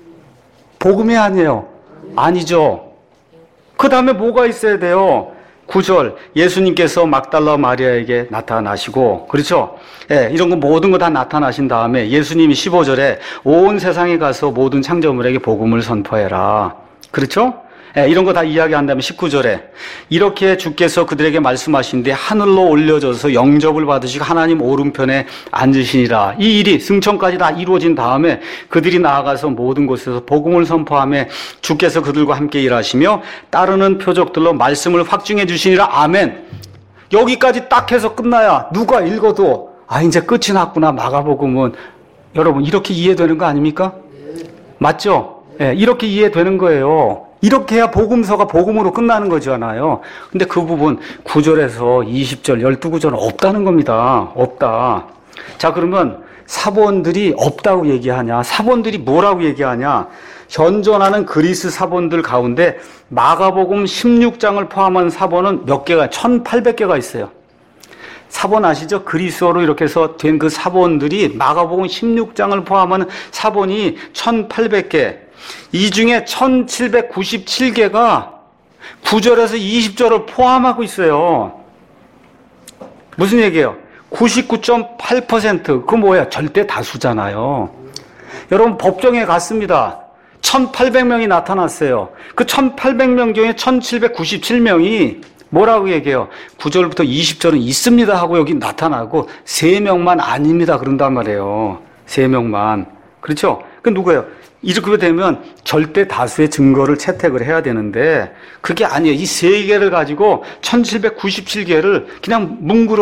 복음이 아니에요. 아니죠. 그 다음에 뭐가 있어야 돼요? 9절 예수님께서 막달라 마리아에게 나타나시고 그렇죠? 이런 거 모든 거 다 나타나신 다음에 예수님이 15절에 온 세상에 가서 모든 창조물에게 복음을 선포해라. 그렇죠? 이런 거 다 이야기한 다음에 19절에 이렇게 주께서 그들에게 말씀하신 뒤 하늘로 올려져서 영접을 받으시고 하나님 오른편에 앉으시니라. 이 일이 승천까지 다 이루어진 다음에 그들이 나아가서 모든 곳에서 복음을 선포하며 주께서 그들과 함께 일하시며 따르는 표적들로 말씀을 확증해 주시니라. 아멘. 여기까지 딱 해서 끝나야 누가 읽어도 아 이제 끝이 났구나. 마가복음은 여러분 이렇게 이해되는 거 아닙니까? 맞죠? 이렇게 이해되는 거예요. 이렇게 해야 복음서가 복음으로 끝나는 거잖아요. 근데 그 부분 9절에서 20절, 12구절은 없다는 겁니다. 없다. 자, 그러면 사본들이 없다고 얘기하냐? 사본들이 뭐라고 얘기하냐? 현존하는 그리스 사본들 가운데 마가복음 16장을 포함한 사본은 몇 개가, 1800개가 있어요. 사본 아시죠? 그리스어로 이렇게 해서 된 그 사본들이 마가복음 16장을 포함하는 사본이 1800개. 이 중에 1797개가 9절에서 20절을 포함하고 있어요. 무슨 얘기예요? 99.8%. 그 뭐야? 절대 다수잖아요. 여러분 법정에 갔습니다. 1800명이 나타났어요. 그 1800명 중에 1797명이 뭐라고 얘기해요? 9절부터 20절은 있습니다 하고 여기 나타나고 3명만 아닙니다 그런단 말이에요. 3명만. 그렇죠? 그 누구예요? 이렇게 되면 절대 다수의 증거를 채택을 해야 되는데 그게 아니에요. 이 3개를 가지고 1797개를 그냥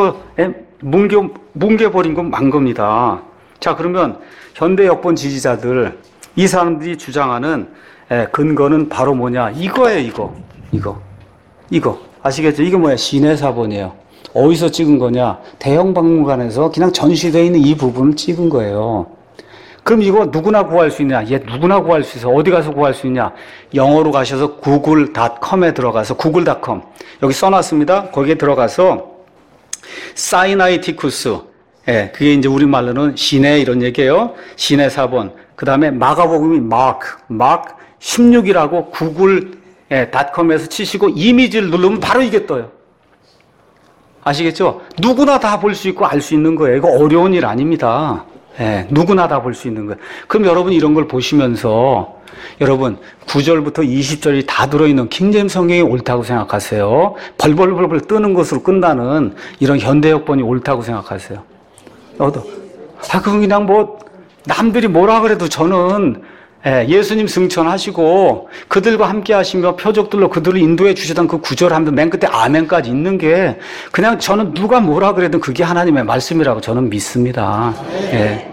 뭉개버린 건 만 겁니다. 자, 그러면 현대 역본 지지자들 이 사람들이 주장하는 근거는 바로 뭐냐? 이거예요. 이거 아시겠죠? 이게 뭐야? 시내사본이에요. 어디서 찍은 거냐? 대형 박물관에서 그냥 전시되어 있는 이 부분을 찍은 거예요. 그럼 이거 누구나 구할 수 있냐? 누구나 구할 수 있어. 어디 가서 구할 수 있냐? 영어로 가셔서 google.com에 들어가서 google.com 여기 써놨습니다. 거기에 들어가서 사이나이티쿠스 그게 이제 우리말로는 시내 이런 얘기예요. 시내 사본. 그 다음에 마가복음이 마크 16이라고 google.com에서 치시고 이미지를 누르면 바로 이게 떠요. 아시겠죠? 누구나 다 볼 수 있고 알 수 있는 거예요. 이거 어려운 일 아닙니다. 누구나 다 볼 수 있는 거예요. 그럼 여러분 이런 걸 보시면서 여러분 9절부터 20절이 다 들어있는 킹제임스 성경이 옳다고 생각하세요? 벌벌벌벌 뜨는 것으로 끝나는 이런 현대역본이 옳다고 생각하세요? 그건 그냥 뭐 남들이 뭐라 그래도 저는 예, 예수님 승천하시고 그들과 함께 하시며 표적들로 그들을 인도해 주시던 그 구절 하면서 맨 끝에 아멘까지 있는 게 그냥 저는 누가 뭐라 그래도 그게 하나님의 말씀이라고 저는 믿습니다. 예.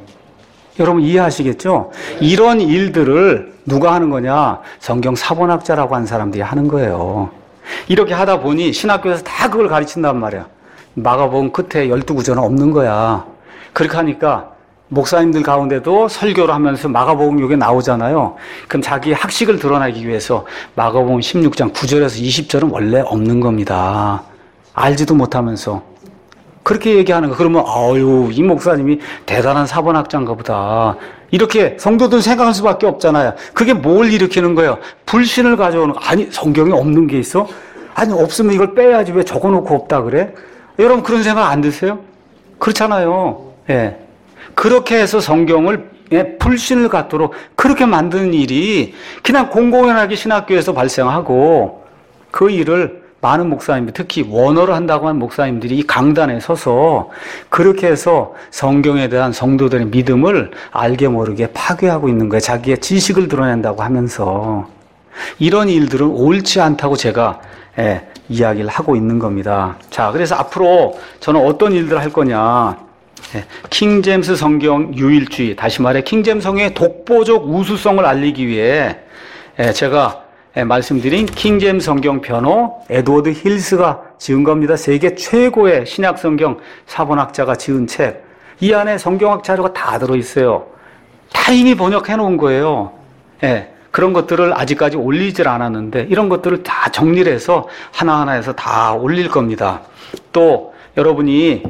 여러분 이해하시겠죠? 이런 일들을 누가 하는 거냐? 성경 사본학자라고 하는 사람들이 하는 거예요. 이렇게 하다 보니 신학교에서 다 그걸 가르친단 말이야. 마가복음 끝에 12구절은 없는 거야. 그렇게 하니까 목사님들 가운데도 설교를 하면서 마가복음 여기 나오잖아요. 그럼 자기 학식을 드러내기 위해서 마가복음 16장 9절에서 20절은 원래 없는 겁니다. 알지도 못하면서. 그렇게 얘기하는 거. 그러면 아유, 이 목사님이 대단한 사본학자인가 보다. 이렇게 성도들 생각할 수밖에 없잖아요. 그게 뭘 일으키는 거예요? 불신을 가져오는 거. 아니, 성경에 없는 게 있어? 아니, 없으면 이걸 빼야지. 왜 적어놓고 없다 그래? 여러분 그런 생각 안 드세요? 그렇잖아요. 예. 그렇게 해서 성경을 불신을 갖도록 그렇게 만드는 일이 그냥 공공연하게 신학교에서 발생하고 그 일을 많은 목사님들, 특히 원어를 한다고 하는 목사님들이 이 강단에 서서 그렇게 해서 성경에 대한 성도들의 믿음을 알게 모르게 파괴하고 있는 거예요. 자기의 지식을 드러낸다고 하면서. 이런 일들은 옳지 않다고 제가 이야기를 하고 있는 겁니다. 자, 그래서 앞으로 저는 어떤 일들을 할 거냐. 킹제임스 성경 유일주의, 다시 말해 킹제임스 성경의 독보적 우수성을 알리기 위해 제가 말씀드린 킹제임스 성경 변호 에드워드 힐스가 지은 겁니다. 세계 최고의 신약 성경 사본학자가 지은 책. 이 안에 성경학 자료가 다 들어있어요. 다 이미 번역해 놓은 거예요. 그런 것들을 아직까지 올리질 않았는데 이런 것들을 다 정리를 해서 하나하나 해서 다 올릴 겁니다. 또 여러분이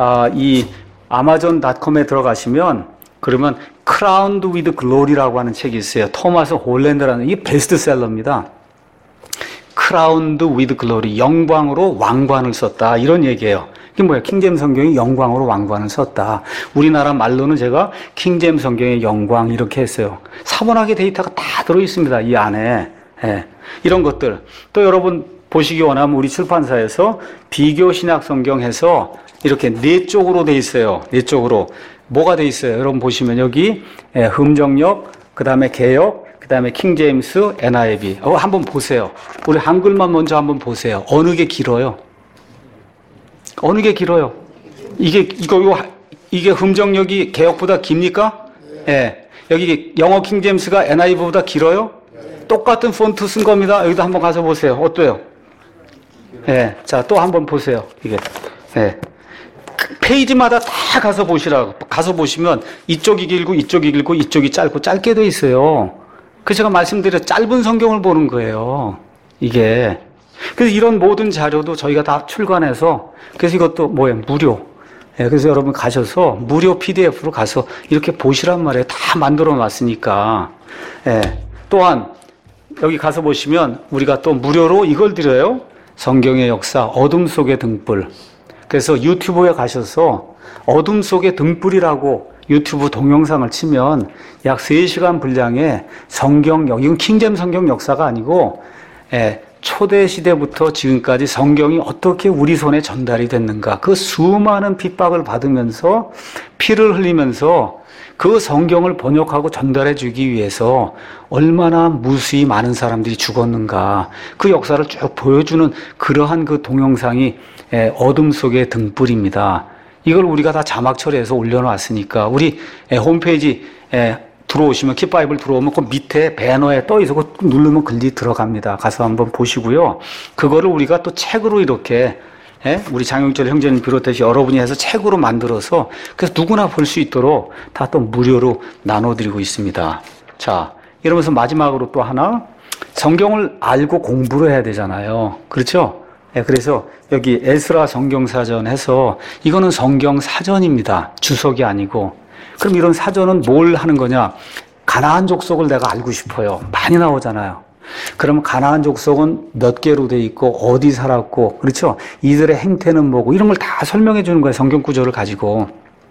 이 아마존.com에 들어가시면 그러면 Crowned with Glory라고 하는 책이 있어요. 토마스 홀랜드라는 이게 베스트셀러입니다. Crowned with Glory, 영광으로 왕관을 썼다 이런 얘기예요. 이게 뭐예요? 킹제임스 성경이 영광으로 왕관을 썼다. 우리나라 말로는 제가 킹제임스 성경의 영광 이렇게 했어요. 사본학의 데이터가 다 들어있습니다. 이 안에. 이런 것들. 또 여러분 보시기 원하면 우리 출판사에서 비교 신약 성경 해서 이렇게 4쪽으로 돼 있어요. 4쪽으로. 뭐가 돼 있어요? 여러분 보시면 여기 흠정역, 그 다음에 개역, 그 다음에 킹제임스, NIV. 한번 보세요. 우리 한글만 먼저 한번 보세요. 어느 게 길어요? 어느 게 길어요? 이게 흠정역이 개역보다 깁니까? 여기 영어 킹제임스가 NIV보다 길어요? 똑같은 폰트 쓴 겁니다. 여기도 한번 가서 보세요. 어때요? 자, 또 한번 보세요. 이게. 페이지마다 다 가서 보시라고. 가서 보시면 이쪽이 길고 이쪽이 길고 이쪽이 짧고 짧게 돼 있어요. 그래서 제가 말씀드린 짧은 성경을 보는 거예요. 이게. 그래서 이런 모든 자료도 저희가 다 출간해서 그래서 이것도 뭐예요? 무료. 그래서 여러분 가셔서 무료 PDF로 가서 이렇게 보시란 말이에요. 다 만들어 놨으니까. 또한 여기 가서 보시면 우리가 또 무료로 이걸 드려요. 성경의 역사, 어둠 속의 등불. 그래서 유튜브에 가셔서 어둠 속의 등불이라고 유튜브 동영상을 치면 약 3시간 분량의 성경, 이건 킹제임스 성경 역사가 아니고 초대 시대부터 지금까지 성경이 어떻게 우리 손에 전달이 됐는가. 그 수많은 핍박을 받으면서 피를 흘리면서 그 성경을 번역하고 전달해 주기 위해서 얼마나 무수히 많은 사람들이 죽었는가. 그 역사를 쭉 보여주는 그러한 그 동영상이 어둠 속의 등불입니다. 이걸 우리가 다 자막 처리해서 올려놨으니까 우리 홈페이지 들어오시면 킵바이블 들어오면 그 밑에 배너에 떠 있어. 그거 누르면 글이 들어갑니다. 가서 한번 보시고요. 그거를 우리가 또 책으로 이렇게 우리 장영철 형제님 비롯해서 여러분이 해서 책으로 만들어서 그래서 누구나 볼 수 있도록 다 또 무료로 나눠드리고 있습니다. 자, 이러면서 마지막으로 또 하나 성경을 알고 공부를 해야 되잖아요. 그렇죠? 그래서 여기 에스라 성경사전 해서 이거는 성경사전입니다. 주석이 아니고. 그럼 이런 사전은 뭘 하는 거냐? 가나안 족속을 내가 알고 싶어요. 많이 나오잖아요. 그러면 가나안 족속은 몇 개로 돼 있고 어디 살았고 그렇죠? 이들의 행태는 뭐고 이런 걸 다 설명해 주는 거예요. 성경 구조를 가지고.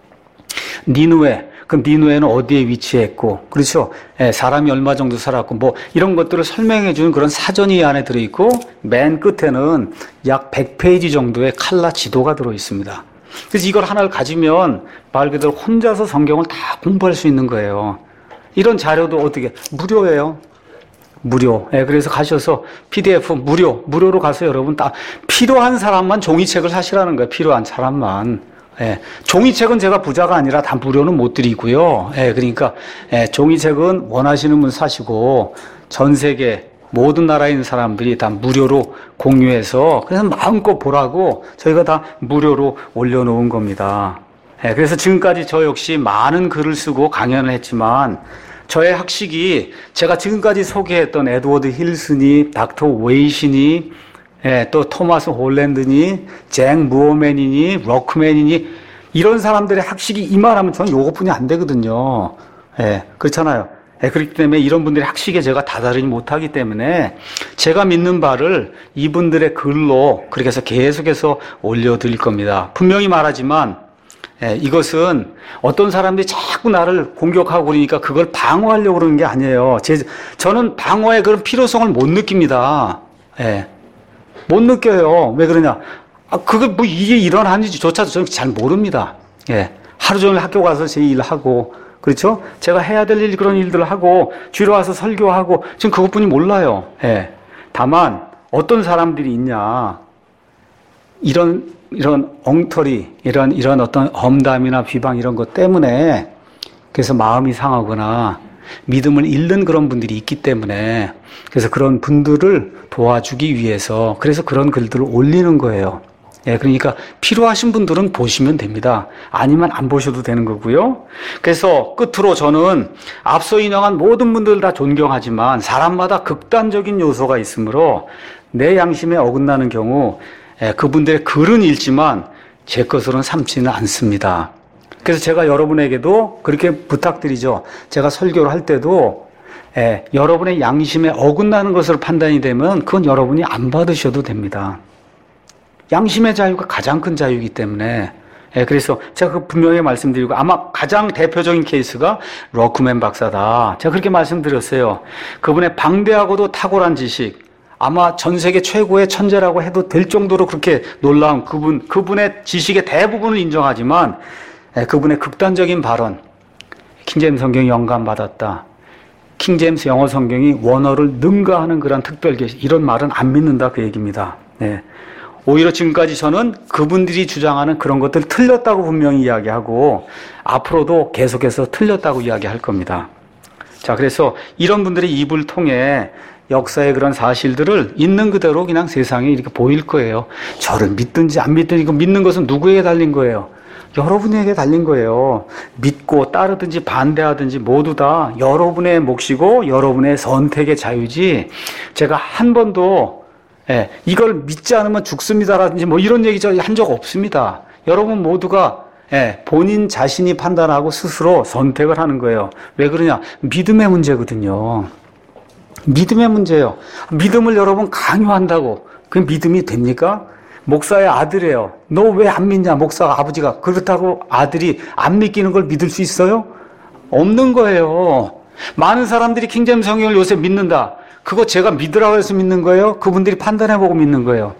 니느웨, 그럼 니느웨는 어디에 위치했고 그렇죠? 사람이 얼마 정도 살았고 뭐 이런 것들을 설명해 주는 그런 사전이 이 안에 들어있고 맨 끝에는 약 100페이지 정도의 칼라 지도가 들어 있습니다. 그래서 이걸 하나를 가지면 말 그대로 혼자서 성경을 다 공부할 수 있는 거예요. 이런 자료도 어떻게 무료예요. 무료. 예, 그래서 가셔서 PDF 무료로 가서 여러분 다 필요한 사람만 종이책을 사시라는 거예요. 필요한 사람만. 예, 종이책은 제가 부자가 아니라 다 무료는 못 드리고요. 예, 그러니까 종이책은 원하시는 분 사시고 전 세계 모든 나라에 있는 사람들이 다 무료로 공유해서 그래서 마음껏 보라고 저희가 다 무료로 올려놓은 겁니다. 예, 그래서 지금까지 저 역시 많은 글을 쓰고 강연을 했지만 저의 학식이 제가 지금까지 소개했던 에드워드 힐슨이, 닥터 웨이시니, 또 토마스 홀랜드니, 잭 무어맨이니, 럭크맨이니 이런 사람들의 학식이 이만하면 저는 요것뿐이 안 되거든요. 그렇잖아요. 그렇기 때문에 이런 분들의 학식에 제가 다다르지 못하기 때문에 제가 믿는 바를 이분들의 글로 그렇게 해서 계속해서 올려드릴 겁니다. 분명히 말하지만 이것은 어떤 사람들이 자꾸 나를 공격하고 그러니까 그걸 방어하려고 그러는 게 아니에요. 저는 방어의 그런 필요성을 못 느낍니다. 못 느껴요. 왜 그러냐? 그게 뭐 이게 일어나는지조차도 저는 잘 모릅니다. 하루 종일 학교 가서 제 일하고, 그렇죠? 제가 해야 될 일, 그런 일들을 하고, 뒤로 와서 설교하고, 지금 그것뿐이 몰라요. 다만, 어떤 사람들이 있냐. 이런 엉터리, 이런 어떤 험담이나 비방 이런 것 때문에 그래서 마음이 상하거나 믿음을 잃는 그런 분들이 있기 때문에 그래서 그런 분들을 도와주기 위해서 그래서 그런 글들을 올리는 거예요. 그러니까 필요하신 분들은 보시면 됩니다. 아니면 안 보셔도 되는 거고요. 그래서 끝으로 저는 앞서 인용한 모든 분들 다 존경하지만 사람마다 극단적인 요소가 있으므로 내 양심에 어긋나는 경우 그분들의 글은 읽지만 제 것으로는 삼지는 않습니다. 그래서 제가 여러분에게도 그렇게 부탁드리죠. 제가 설교를 할 때도 여러분의 양심에 어긋나는 것으로 판단이 되면 그건 여러분이 안 받으셔도 됩니다. 양심의 자유가 가장 큰 자유이기 때문에 그래서 제가 그 분명히 말씀드리고 아마 가장 대표적인 케이스가 럭크맨 박사다. 제가 그렇게 말씀드렸어요. 그분의 방대하고도 탁월한 지식 아마 전 세계 최고의 천재라고 해도 될 정도로 그렇게 놀라운 그분의 지식의 대부분을 인정하지만 그분의 극단적인 발언, 킹제임스 성경이 영감받았다. 킹제임스 영어 성경이 원어를 능가하는 그런 특별 계시 이런 말은 안 믿는다 그 얘기입니다. 오히려 지금까지 저는 그분들이 주장하는 그런 것들 틀렸다고 분명히 이야기하고 앞으로도 계속해서 틀렸다고 이야기할 겁니다. 자, 그래서 이런 분들의 입을 통해 역사의 그런 사실들을 있는 그대로 그냥 세상에 이렇게 보일 거예요. 저를 믿든지 안 믿든지 이거 믿는 것은 누구에게 달린 거예요? 여러분에게 달린 거예요. 믿고 따르든지 반대하든지 모두 다 여러분의 몫이고 여러분의 선택의 자유지 제가 한 번도 이걸 믿지 않으면 죽습니다라든지 뭐 이런 얘기 한 적 없습니다. 여러분 모두가 본인 자신이 판단하고 스스로 선택을 하는 거예요. 왜 그러냐? 믿음의 문제거든요. 믿음의 문제예요. 믿음을 여러분 강요한다고 그 믿음이 됩니까? 목사의 아들이에요. 너 왜 안 믿냐? 목사 아버지가 그렇다고 아들이 안 믿기는 걸 믿을 수 있어요? 없는 거예요. 많은 사람들이 킹제임스 성경을 요새 믿는다. 그거 제가 믿으라고 해서 믿는 거예요? 그분들이 판단해보고 믿는 거예요?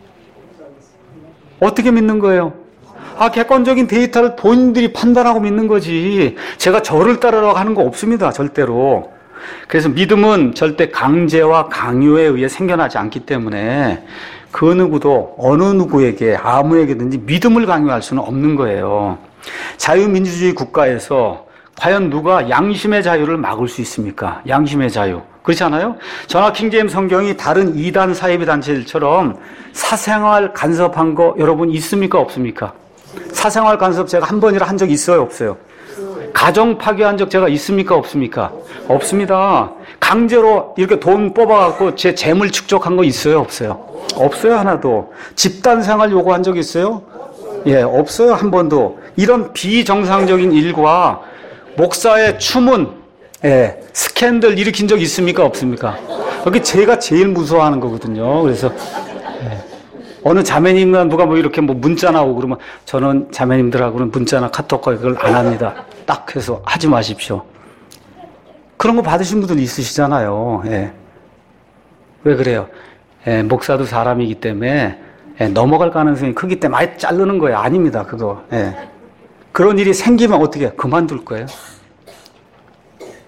어떻게 믿는 거예요? 객관적인 데이터를 본인들이 판단하고 믿는 거지. 제가 저를 따르라고 하는 거 없습니다. 절대로. 그래서 믿음은 절대 강제와 강요에 의해 생겨나지 않기 때문에 그 누구도 어느 누구에게 아무에게든지 믿음을 강요할 수는 없는 거예요. 자유민주주의 국가에서 과연 누가 양심의 자유를 막을 수 있습니까? 양심의 자유. 그렇지 않아요? 저나 킹제임스 성경이 다른 이단 사이비 단체들처럼 사생활 간섭한 거 여러분 있습니까? 없습니까? 사생활 간섭 제가 한 번이라 한 적 있어요? 없어요? 가정 파괴한 적 제가 있습니까? 없습니까? 없습니다. 강제로 이렇게 돈 뽑아갖고 제 재물 축적한 거 있어요? 없어요? 없어요, 하나도. 집단 생활 요구한 적 있어요? 없어요, 한 번도. 이런 비정상적인 일과 목사의 추문, 스캔들 일으킨 적 있습니까? 없습니까? 여기 제가 제일 무서워하는 거거든요. 그래서, 어느 자매님과 누가 뭐 이렇게 뭐 문자나 오고 그러면 저는 자매님들하고는 문자나 카톡과 그걸 안 합니다. 딱 해서 하지 마십시오. 그런 거 받으신 분들 있으시잖아요. 왜 그래요? 목사도 사람이기 때문에 넘어갈 가능성이 크기 때문에 아예 자르는 거예요. 아닙니다. 그거. 그런 일이 생기면 어떻게 해요? 그만둘 거예요.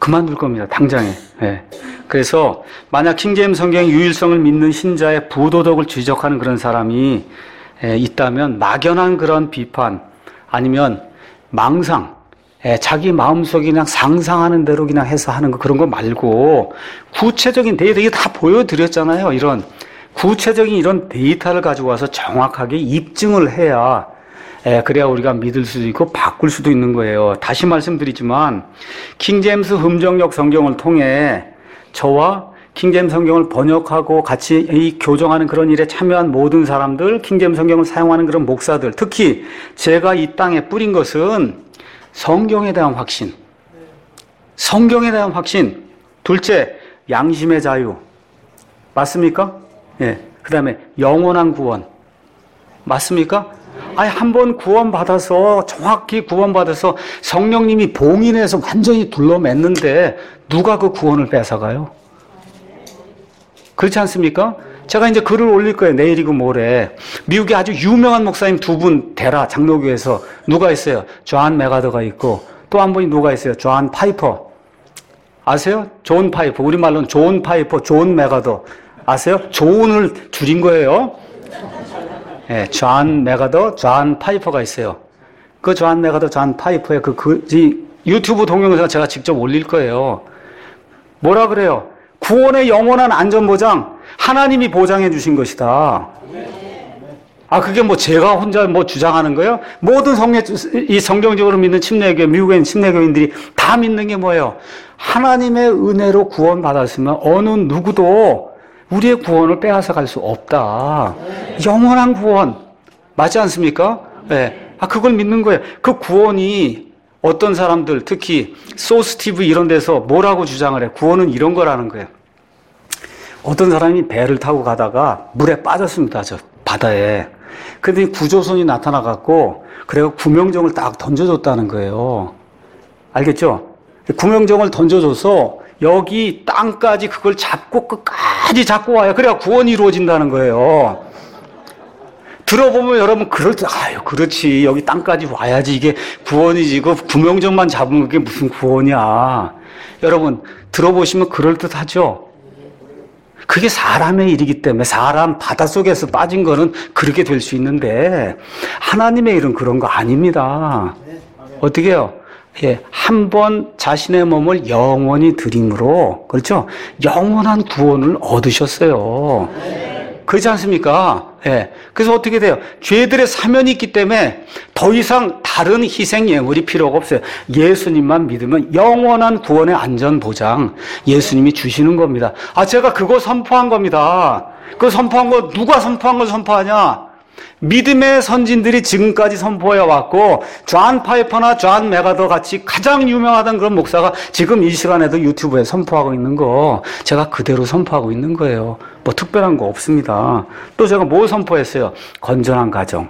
그만둘 겁니다. 당장에. 예. 그래서 만약 킹제임스 성경의 유일성을 믿는 신자의 부도덕을 지적하는 그런 사람이 있다면 막연한 그런 비판 아니면 망상, 자기 마음속에 그냥 상상하는 대로 그냥 해서 하는 거 그런 거 말고 구체적인 데이터 이게 다 보여드렸잖아요. 이런 구체적인 이런 데이터를 가지고 와서 정확하게 입증을 해야 그래야 우리가 믿을 수도 있고 바꿀 수도 있는 거예요. 다시 말씀드리지만 킹제임스 흠정역 성경을 통해 저와 킹제임스 성경을 번역하고 같이 이 교정하는 그런 일에 참여한 모든 사람들, 킹제임스 성경을 사용하는 그런 목사들, 특히 제가 이 땅에 뿌린 것은 성경에 대한 확신, 성경에 대한 확신. 둘째, 양심의 자유. 맞습니까? 예. 그 다음에 영원한 구원. 맞습니까? 아니, 한번 구원받아서, 정확히 구원받아서 성령님이 봉인해서 완전히 둘러맸는데, 누가 그 구원을 뺏어가요? 그렇지 않습니까? 제가 이제 글을 올릴 거예요. 내일이고 모레. 미국에 아주 유명한 목사님 두 분 데라 장로교에서 누가 있어요? 존 메가더가 있고, 또 한 분이 누가 있어요? 존 파이퍼. 아세요? 존 파이퍼. 우리말로는 존 파이퍼, 존 메가더. 아세요? 존을 줄인 거예요. 예, 존 메가더, 존 파이퍼가 있어요. 그 존 메가더, 존 파이퍼의 유튜브 동영상 제가 직접 올릴 거예요. 뭐라 그래요? 구원의 영원한 안전보장, 하나님이 보장해 주신 것이다. 그게 뭐 제가 혼자 뭐 주장하는 거예요? 모든 이 성경적으로 믿는 침례교, 미국에 있는 침례교인들이 다 믿는 게 뭐예요? 하나님의 은혜로 구원받았으면 어느 누구도 우리의 구원을 빼앗아 갈 수 없다. 영원한 구원. 맞지 않습니까? 네. 그걸 믿는 거예요. 그 구원이 어떤 사람들, 특히 소스티브 이런 데서 뭐라고 주장을 해? 구원은 이런 거라는 거예요. 어떤 사람이 배를 타고 가다가 물에 빠졌습니다. 저 바다에. 근데 구조선이 나타나갖고 그래서 구명정을 딱 던져줬다는 거예요. 알겠죠? 구명정을 던져줘서 여기 땅까지 그걸 잡고 끝까지 잡고 와요. 그래야 구원이 이루어진다는 거예요. 들어보면 여러분 그렇지. 여기 땅까지 와야지 이게 구원이지. 그 구명정만 잡으면 그게 무슨 구원이야. 여러분 들어보시면 그럴듯하죠? 그게 사람의 일이기 때문에 사람 바닷속에서 빠진 거는 그렇게 될 수 있는데 하나님의 일은 그런 거 아닙니다. 어떻게 해요? 예, 한 번 자신의 몸을 영원히 드림으로, 그렇죠? 영원한 구원을 얻으셨어요. 그렇지 않습니까? 예. 그래서 어떻게 돼요? 죄들의 사면이 있기 때문에 더 이상 다른 희생 예물이 필요가 없어요. 예수님만 믿으면 영원한 구원의 안전 보장 예수님이 주시는 겁니다. 제가 그거 선포한 겁니다. 그 선포한 거 누가 선포한 걸 선포하냐? 믿음의 선진들이 지금까지 선포해 왔고 존 파이퍼나 존 메가더 같이 가장 유명하던 그런 목사가 지금 이 시간에도 유튜브에 선포하고 있는 거 제가 그대로 선포하고 있는 거예요. 뭐 특별한 거 없습니다. 또 제가 뭐 선포했어요? 건전한 가정.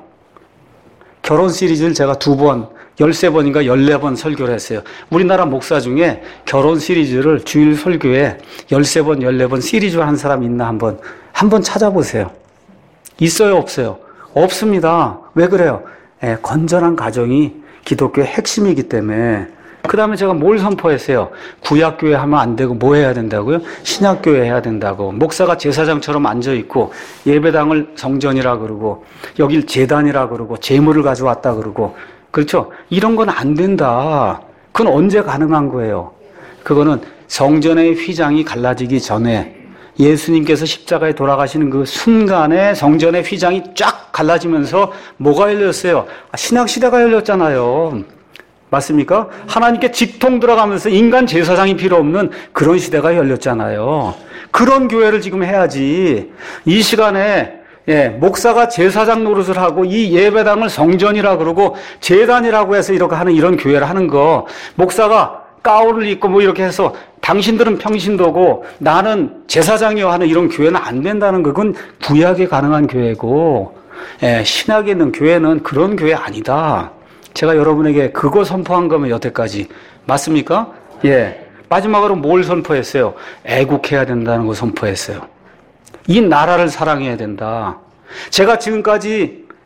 결혼 시리즈를 제가 2번, 13번인가 14번 설교를 했어요. 우리나라 목사 중에 결혼 시리즈를 주일 설교에 13번, 14번 시리즈를 한 사람 있나 한번 찾아보세요. 있어요, 없어요? 없습니다. 왜 그래요? 건전한 가정이 기독교의 핵심이기 때문에. 그 다음에 제가 뭘 선포했어요? 구약교회 하면 안 되고 뭐 해야 된다고요? 신약교회 해야 된다고. 목사가 제사장처럼 앉아있고 예배당을 성전이라 그러고 여길 제단이라 그러고 재물을 가져왔다 그러고 그렇죠? 이런 건 안 된다. 그건 언제 가능한 거예요? 그거는 성전의 휘장이 갈라지기 전에 예수님께서 십자가에 돌아가시는 그 순간에 성전의 휘장이 쫙 갈라지면서 뭐가 열렸어요? 신약시대가 열렸잖아요. 맞습니까? 하나님께 직통 들어가면서 인간 제사장이 필요 없는 그런 시대가 열렸잖아요. 그런 교회를 지금 해야지. 이 시간에 목사가 제사장 노릇을 하고 이 예배당을 성전이라 그러고 제단이라고 해서 이렇게 하는 이런 교회를 하는 거, 목사가 가운을 입고 뭐 이렇게 해서 당신들은 평신도고 나는 제사장이요 하는 이런 교회는 안 된다는 거. 그건 구약에 가능한 교회고 신약에 있는 교회는 그런 교회 아니다. 제가 여러분에게 그거 선포한 거면 여태까지. 맞습니까? 예. 마지막으로 뭘 선포했어요? 애국해야 된다는 거 선포했어요. 이 나라를 사랑해야 된다. 제가 지금까지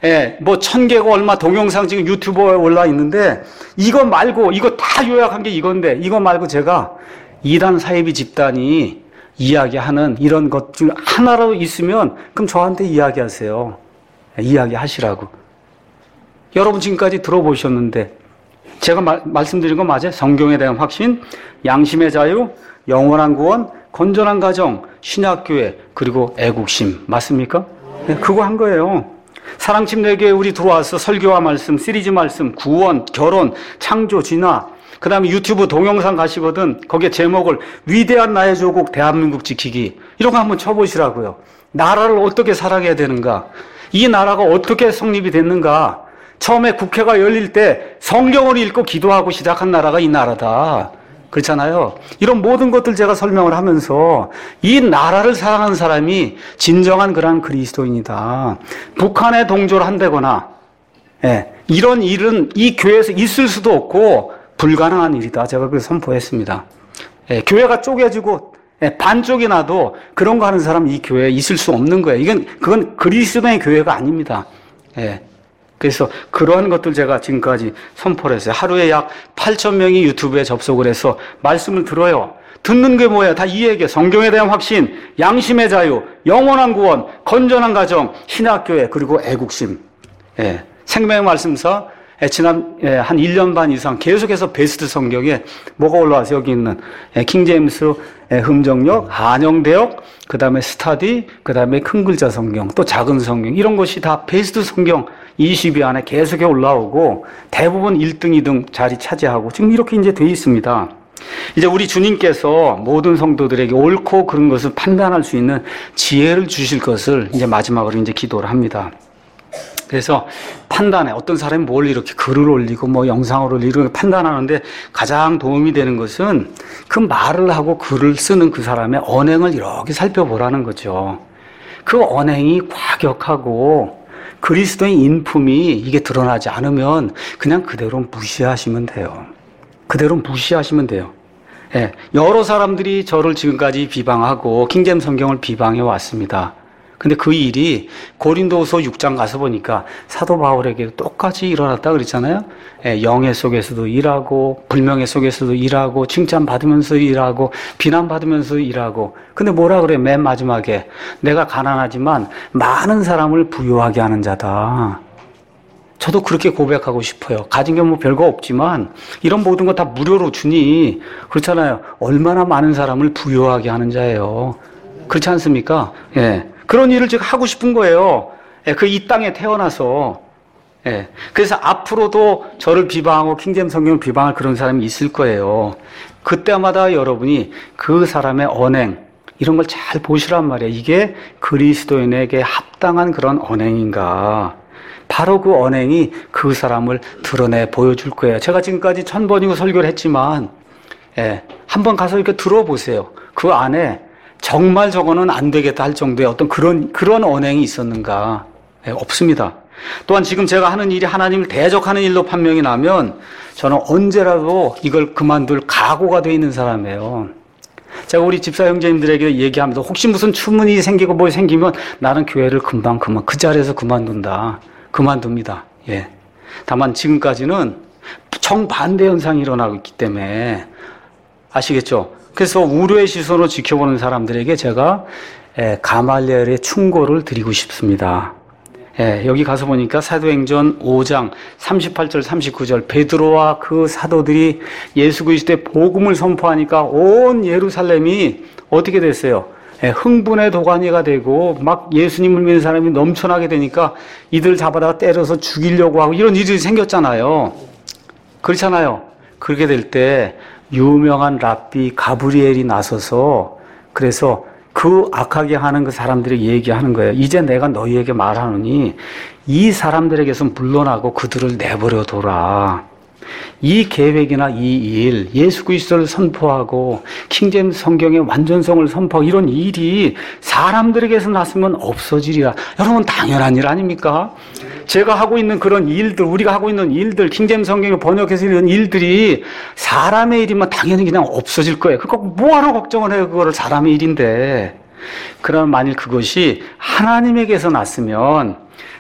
예, 뭐 1000개가 얼마 동영상 지금 유튜브에 올라 있는데 이거 말고 이거 다 요약한 게 이건데 이거 말고 제가 이단 사이비 집단이 이야기하는 이런 것 중 하나라도 있으면 그럼 저한테 이야기하세요. 이야기하시라고. 여러분 지금까지 들어보셨는데 제가 말씀드린 거 맞아요? 성경에 대한 확신, 양심의 자유, 영원한 구원, 건전한 가정, 신약교회, 그리고 애국심. 맞습니까? 네, 그거 한 거예요. 사랑침례교회 우리 들어와서 설교와 말씀, 시리즈 말씀, 구원, 결혼, 창조, 진화, 그 다음에 유튜브 동영상 가시거든 거기에 제목을 위대한 나의 조국 대한민국 지키기 이런 거 한번 쳐보시라고요. 나라를 어떻게 사랑해야 되는가, 이 나라가 어떻게 성립이 됐는가. 처음에 국회가 열릴 때 성경을 읽고 기도하고 시작한 나라가 이 나라다. 그렇잖아요. 이런 모든 것들 제가 설명을 하면서 이 나라를 사랑하는 사람이 진정한 그러한 그리스도인이다. 북한에 동조를 한다거나 이런 일은 이 교회에서 있을 수도 없고 불가능한 일이다. 제가 그렇게 선포했습니다. 교회가 쪼개지고 반쪽이 나도 그런 거 하는 사람 이 교회에 있을 수 없는 거예요. 그건 그리스도의 교회가 아닙니다. 그래서 그러한 것들 제가 지금까지 선포를 했어요. 하루에 약 8,000명이 유튜브에 접속을 해서 말씀을 들어요. 듣는 게 뭐예요? 다 이 얘기예요. 성경에 대한 확신, 양심의 자유, 영원한 구원, 건전한 가정, 신학교회, 그리고 애국심. 생명의 말씀사 지난 한 1년 반 이상 계속해서 베스트 성경에 뭐가 올라와서 여기 있는 킹제임스 흠정역, 한영대역, 그 다음에 스타디, 그 다음에 큰 글자 성경, 또 작은 성경 이런 것이 다 베스트 성경 20위 안에 계속해 올라오고 대부분 1등, 2등 자리 차지하고 지금 이렇게 이제 돼 있습니다. 이제 우리 주님께서 모든 성도들에게 옳고 그런 것을 판단할 수 있는 지혜를 주실 것을 이제 마지막으로 이제 기도를 합니다. 그래서 판단에 어떤 사람이 뭘 이렇게 글을 올리고 뭐 영상을 올리고 판단하는데 가장 도움이 되는 것은 그 말을 하고 글을 쓰는 그 사람의 언행을 이렇게 살펴보라는 거죠. 그 언행이 과격하고 그리스도의 인품이 이게 드러나지 않으면 그냥 그대로 무시하시면 돼요. 그대로 무시하시면 돼요. 여러 사람들이 저를 지금까지 비방하고 킹잼 성경을 비방해 왔습니다. 근데 그 일이 고린도후서 6장 가서 보니까 사도 바울에게 똑같이 일어났다 그랬잖아요. 영예 속에서도 일하고 불명예 속에서도 일하고 칭찬받으면서 일하고 비난받으면서 일하고. 근데 뭐라 그래? 맨 마지막에 내가 가난하지만 많은 사람을 부유하게 하는 자다. 저도 그렇게 고백하고 싶어요. 가진 게 뭐 별거 없지만 이런 모든 거 다 무료로 주니 그렇잖아요. 얼마나 많은 사람을 부유하게 하는 자예요. 그렇지 않습니까? 그런 일을 제가 하고 싶은 거예요. 그 이 땅에 태어나서. 그래서 앞으로도 저를 비방하고 킹잼 성경을 비방할 그런 사람이 있을 거예요. 그때마다 여러분이 그 사람의 언행 이런 걸 잘 보시란 말이에요. 이게 그리스도인에게 합당한 그런 언행인가. 바로 그 언행이 그 사람을 드러내 보여줄 거예요. 제가 지금까지 1000번이고 설교를 했지만 한번 가서 이렇게 들어보세요. 그 안에 정말 저거는 안 되겠다 할 정도의 어떤 그런 언행이 있었는가? 없습니다. 또한 지금 제가 하는 일이 하나님을 대적하는 일로 판명이 나면 저는 언제라도 이걸 그만둘 각오가 돼 있는 사람이에요. 제가 우리 집사 형제님들에게 얘기하면서 혹시 무슨 추문이 생기고 뭐 생기면 나는 교회를 금방 그 자리에서 그만둡니다. 다만 지금까지는 정반대 현상이 일어나고 있기 때문에 아시겠죠? 그래서 우려의 시선으로 지켜보는 사람들에게 제가 가말리엘의 충고를 드리고 싶습니다. 여기 가서 보니까 사도행전 5장 38절 39절 베드로와 그 사도들이 예수 그리스도의 복음을 선포하니까 온 예루살렘이 어떻게 됐어요? 흥분의 도가니가 되고 막 예수님을 믿는 사람이 넘쳐나게 되니까 이들 잡아다가 때려서 죽이려고 하고 이런 일이 생겼잖아요. 그렇잖아요. 그렇게 될 때 유명한 랍비 가브리엘이 나서서 그래서 그 악하게 하는 그 사람들에게 얘기하는 거예요. 이제 내가 너희에게 말하노니 이 사람들에게서 물러나고 그들을 내버려 둬라. 이 계획이나 이 일, 예수 그리스도를 선포하고 킹제임스 성경의 완전성을 선포하고 이런 일이 사람들에게서 났으면 없어지리라. 여러분 당연한 일 아닙니까? 제가 하고 있는 그런 일들, 우리가 하고 있는 일들, 킹제임스 성경을 번역해서 이런 일들이 사람의 일이면 당연히 그냥 없어질 거예요. 그러니까 뭐하러 걱정을 해요? 그거를 사람의 일인데. 그러나 만일 그것이 하나님에게서 났으면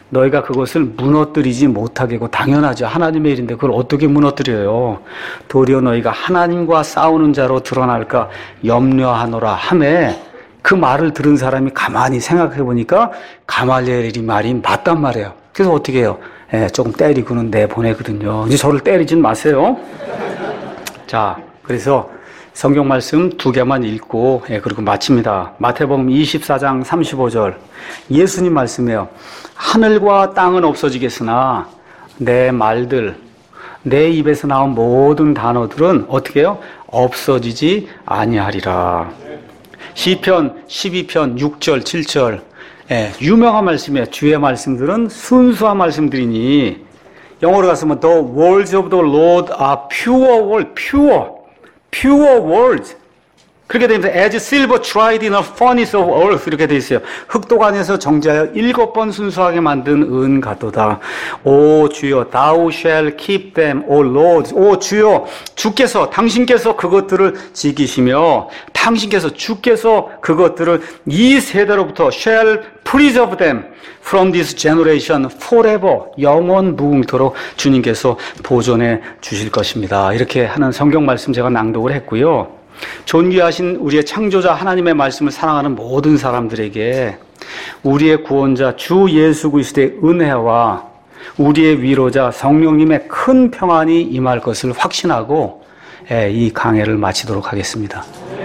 너희가 그것을 무너뜨리지 못하게 하고, 당연하죠. 하나님의 일인데 그걸 어떻게 무너뜨려요? 도리어 너희가 하나님과 싸우는 자로 드러날까 염려하노라 하매, 그 말을 들은 사람이 가만히 생각해 보니까 가말리엘이 말이 맞단 말이에요. 그래서 어떻게 해요? 조금 때리고는 내보내거든요. 이제 저를 때리진 마세요. 자, 그래서 성경 말씀 2개만 읽고 그리고 마칩니다. 마태복음 24장 35절 예수님 말씀이에요. 하늘과 땅은 없어지겠으나 내 말들, 내 입에서 나온 모든 단어들은 어떻게 해요? 없어지지 아니하리라. 시편 12편 6절 7절 유명한 말씀이에요. 주의 말씀들은 순수한 말씀들이니, 영어로 갔으면 The words of the Lord are pure words, pure words. 그렇게 됩니다. As silver tried in a furnace of earth, 이렇게 돼 있어요. 흑도관에서 정제하여 7번 순수하게 만든 은 같도다. 오 주여, thou shall keep them, O Lord. 오 주여, 주께서, 당신께서 그것들을 지키시며, 당신께서, 주께서 그것들을 이 세대로부터 shall preserve them from this generation forever, 영원 무궁토록 주님께서 보존해 주실 것입니다. 이렇게 하는 성경 말씀 제가 낭독을 했고요. 존귀하신 우리의 창조자 하나님의 말씀을 사랑하는 모든 사람들에게 우리의 구원자 주 예수 그리스도의 은혜와 우리의 위로자 성령님의 큰 평안이 임할 것을 확신하고 이 강해를 마치도록 하겠습니다.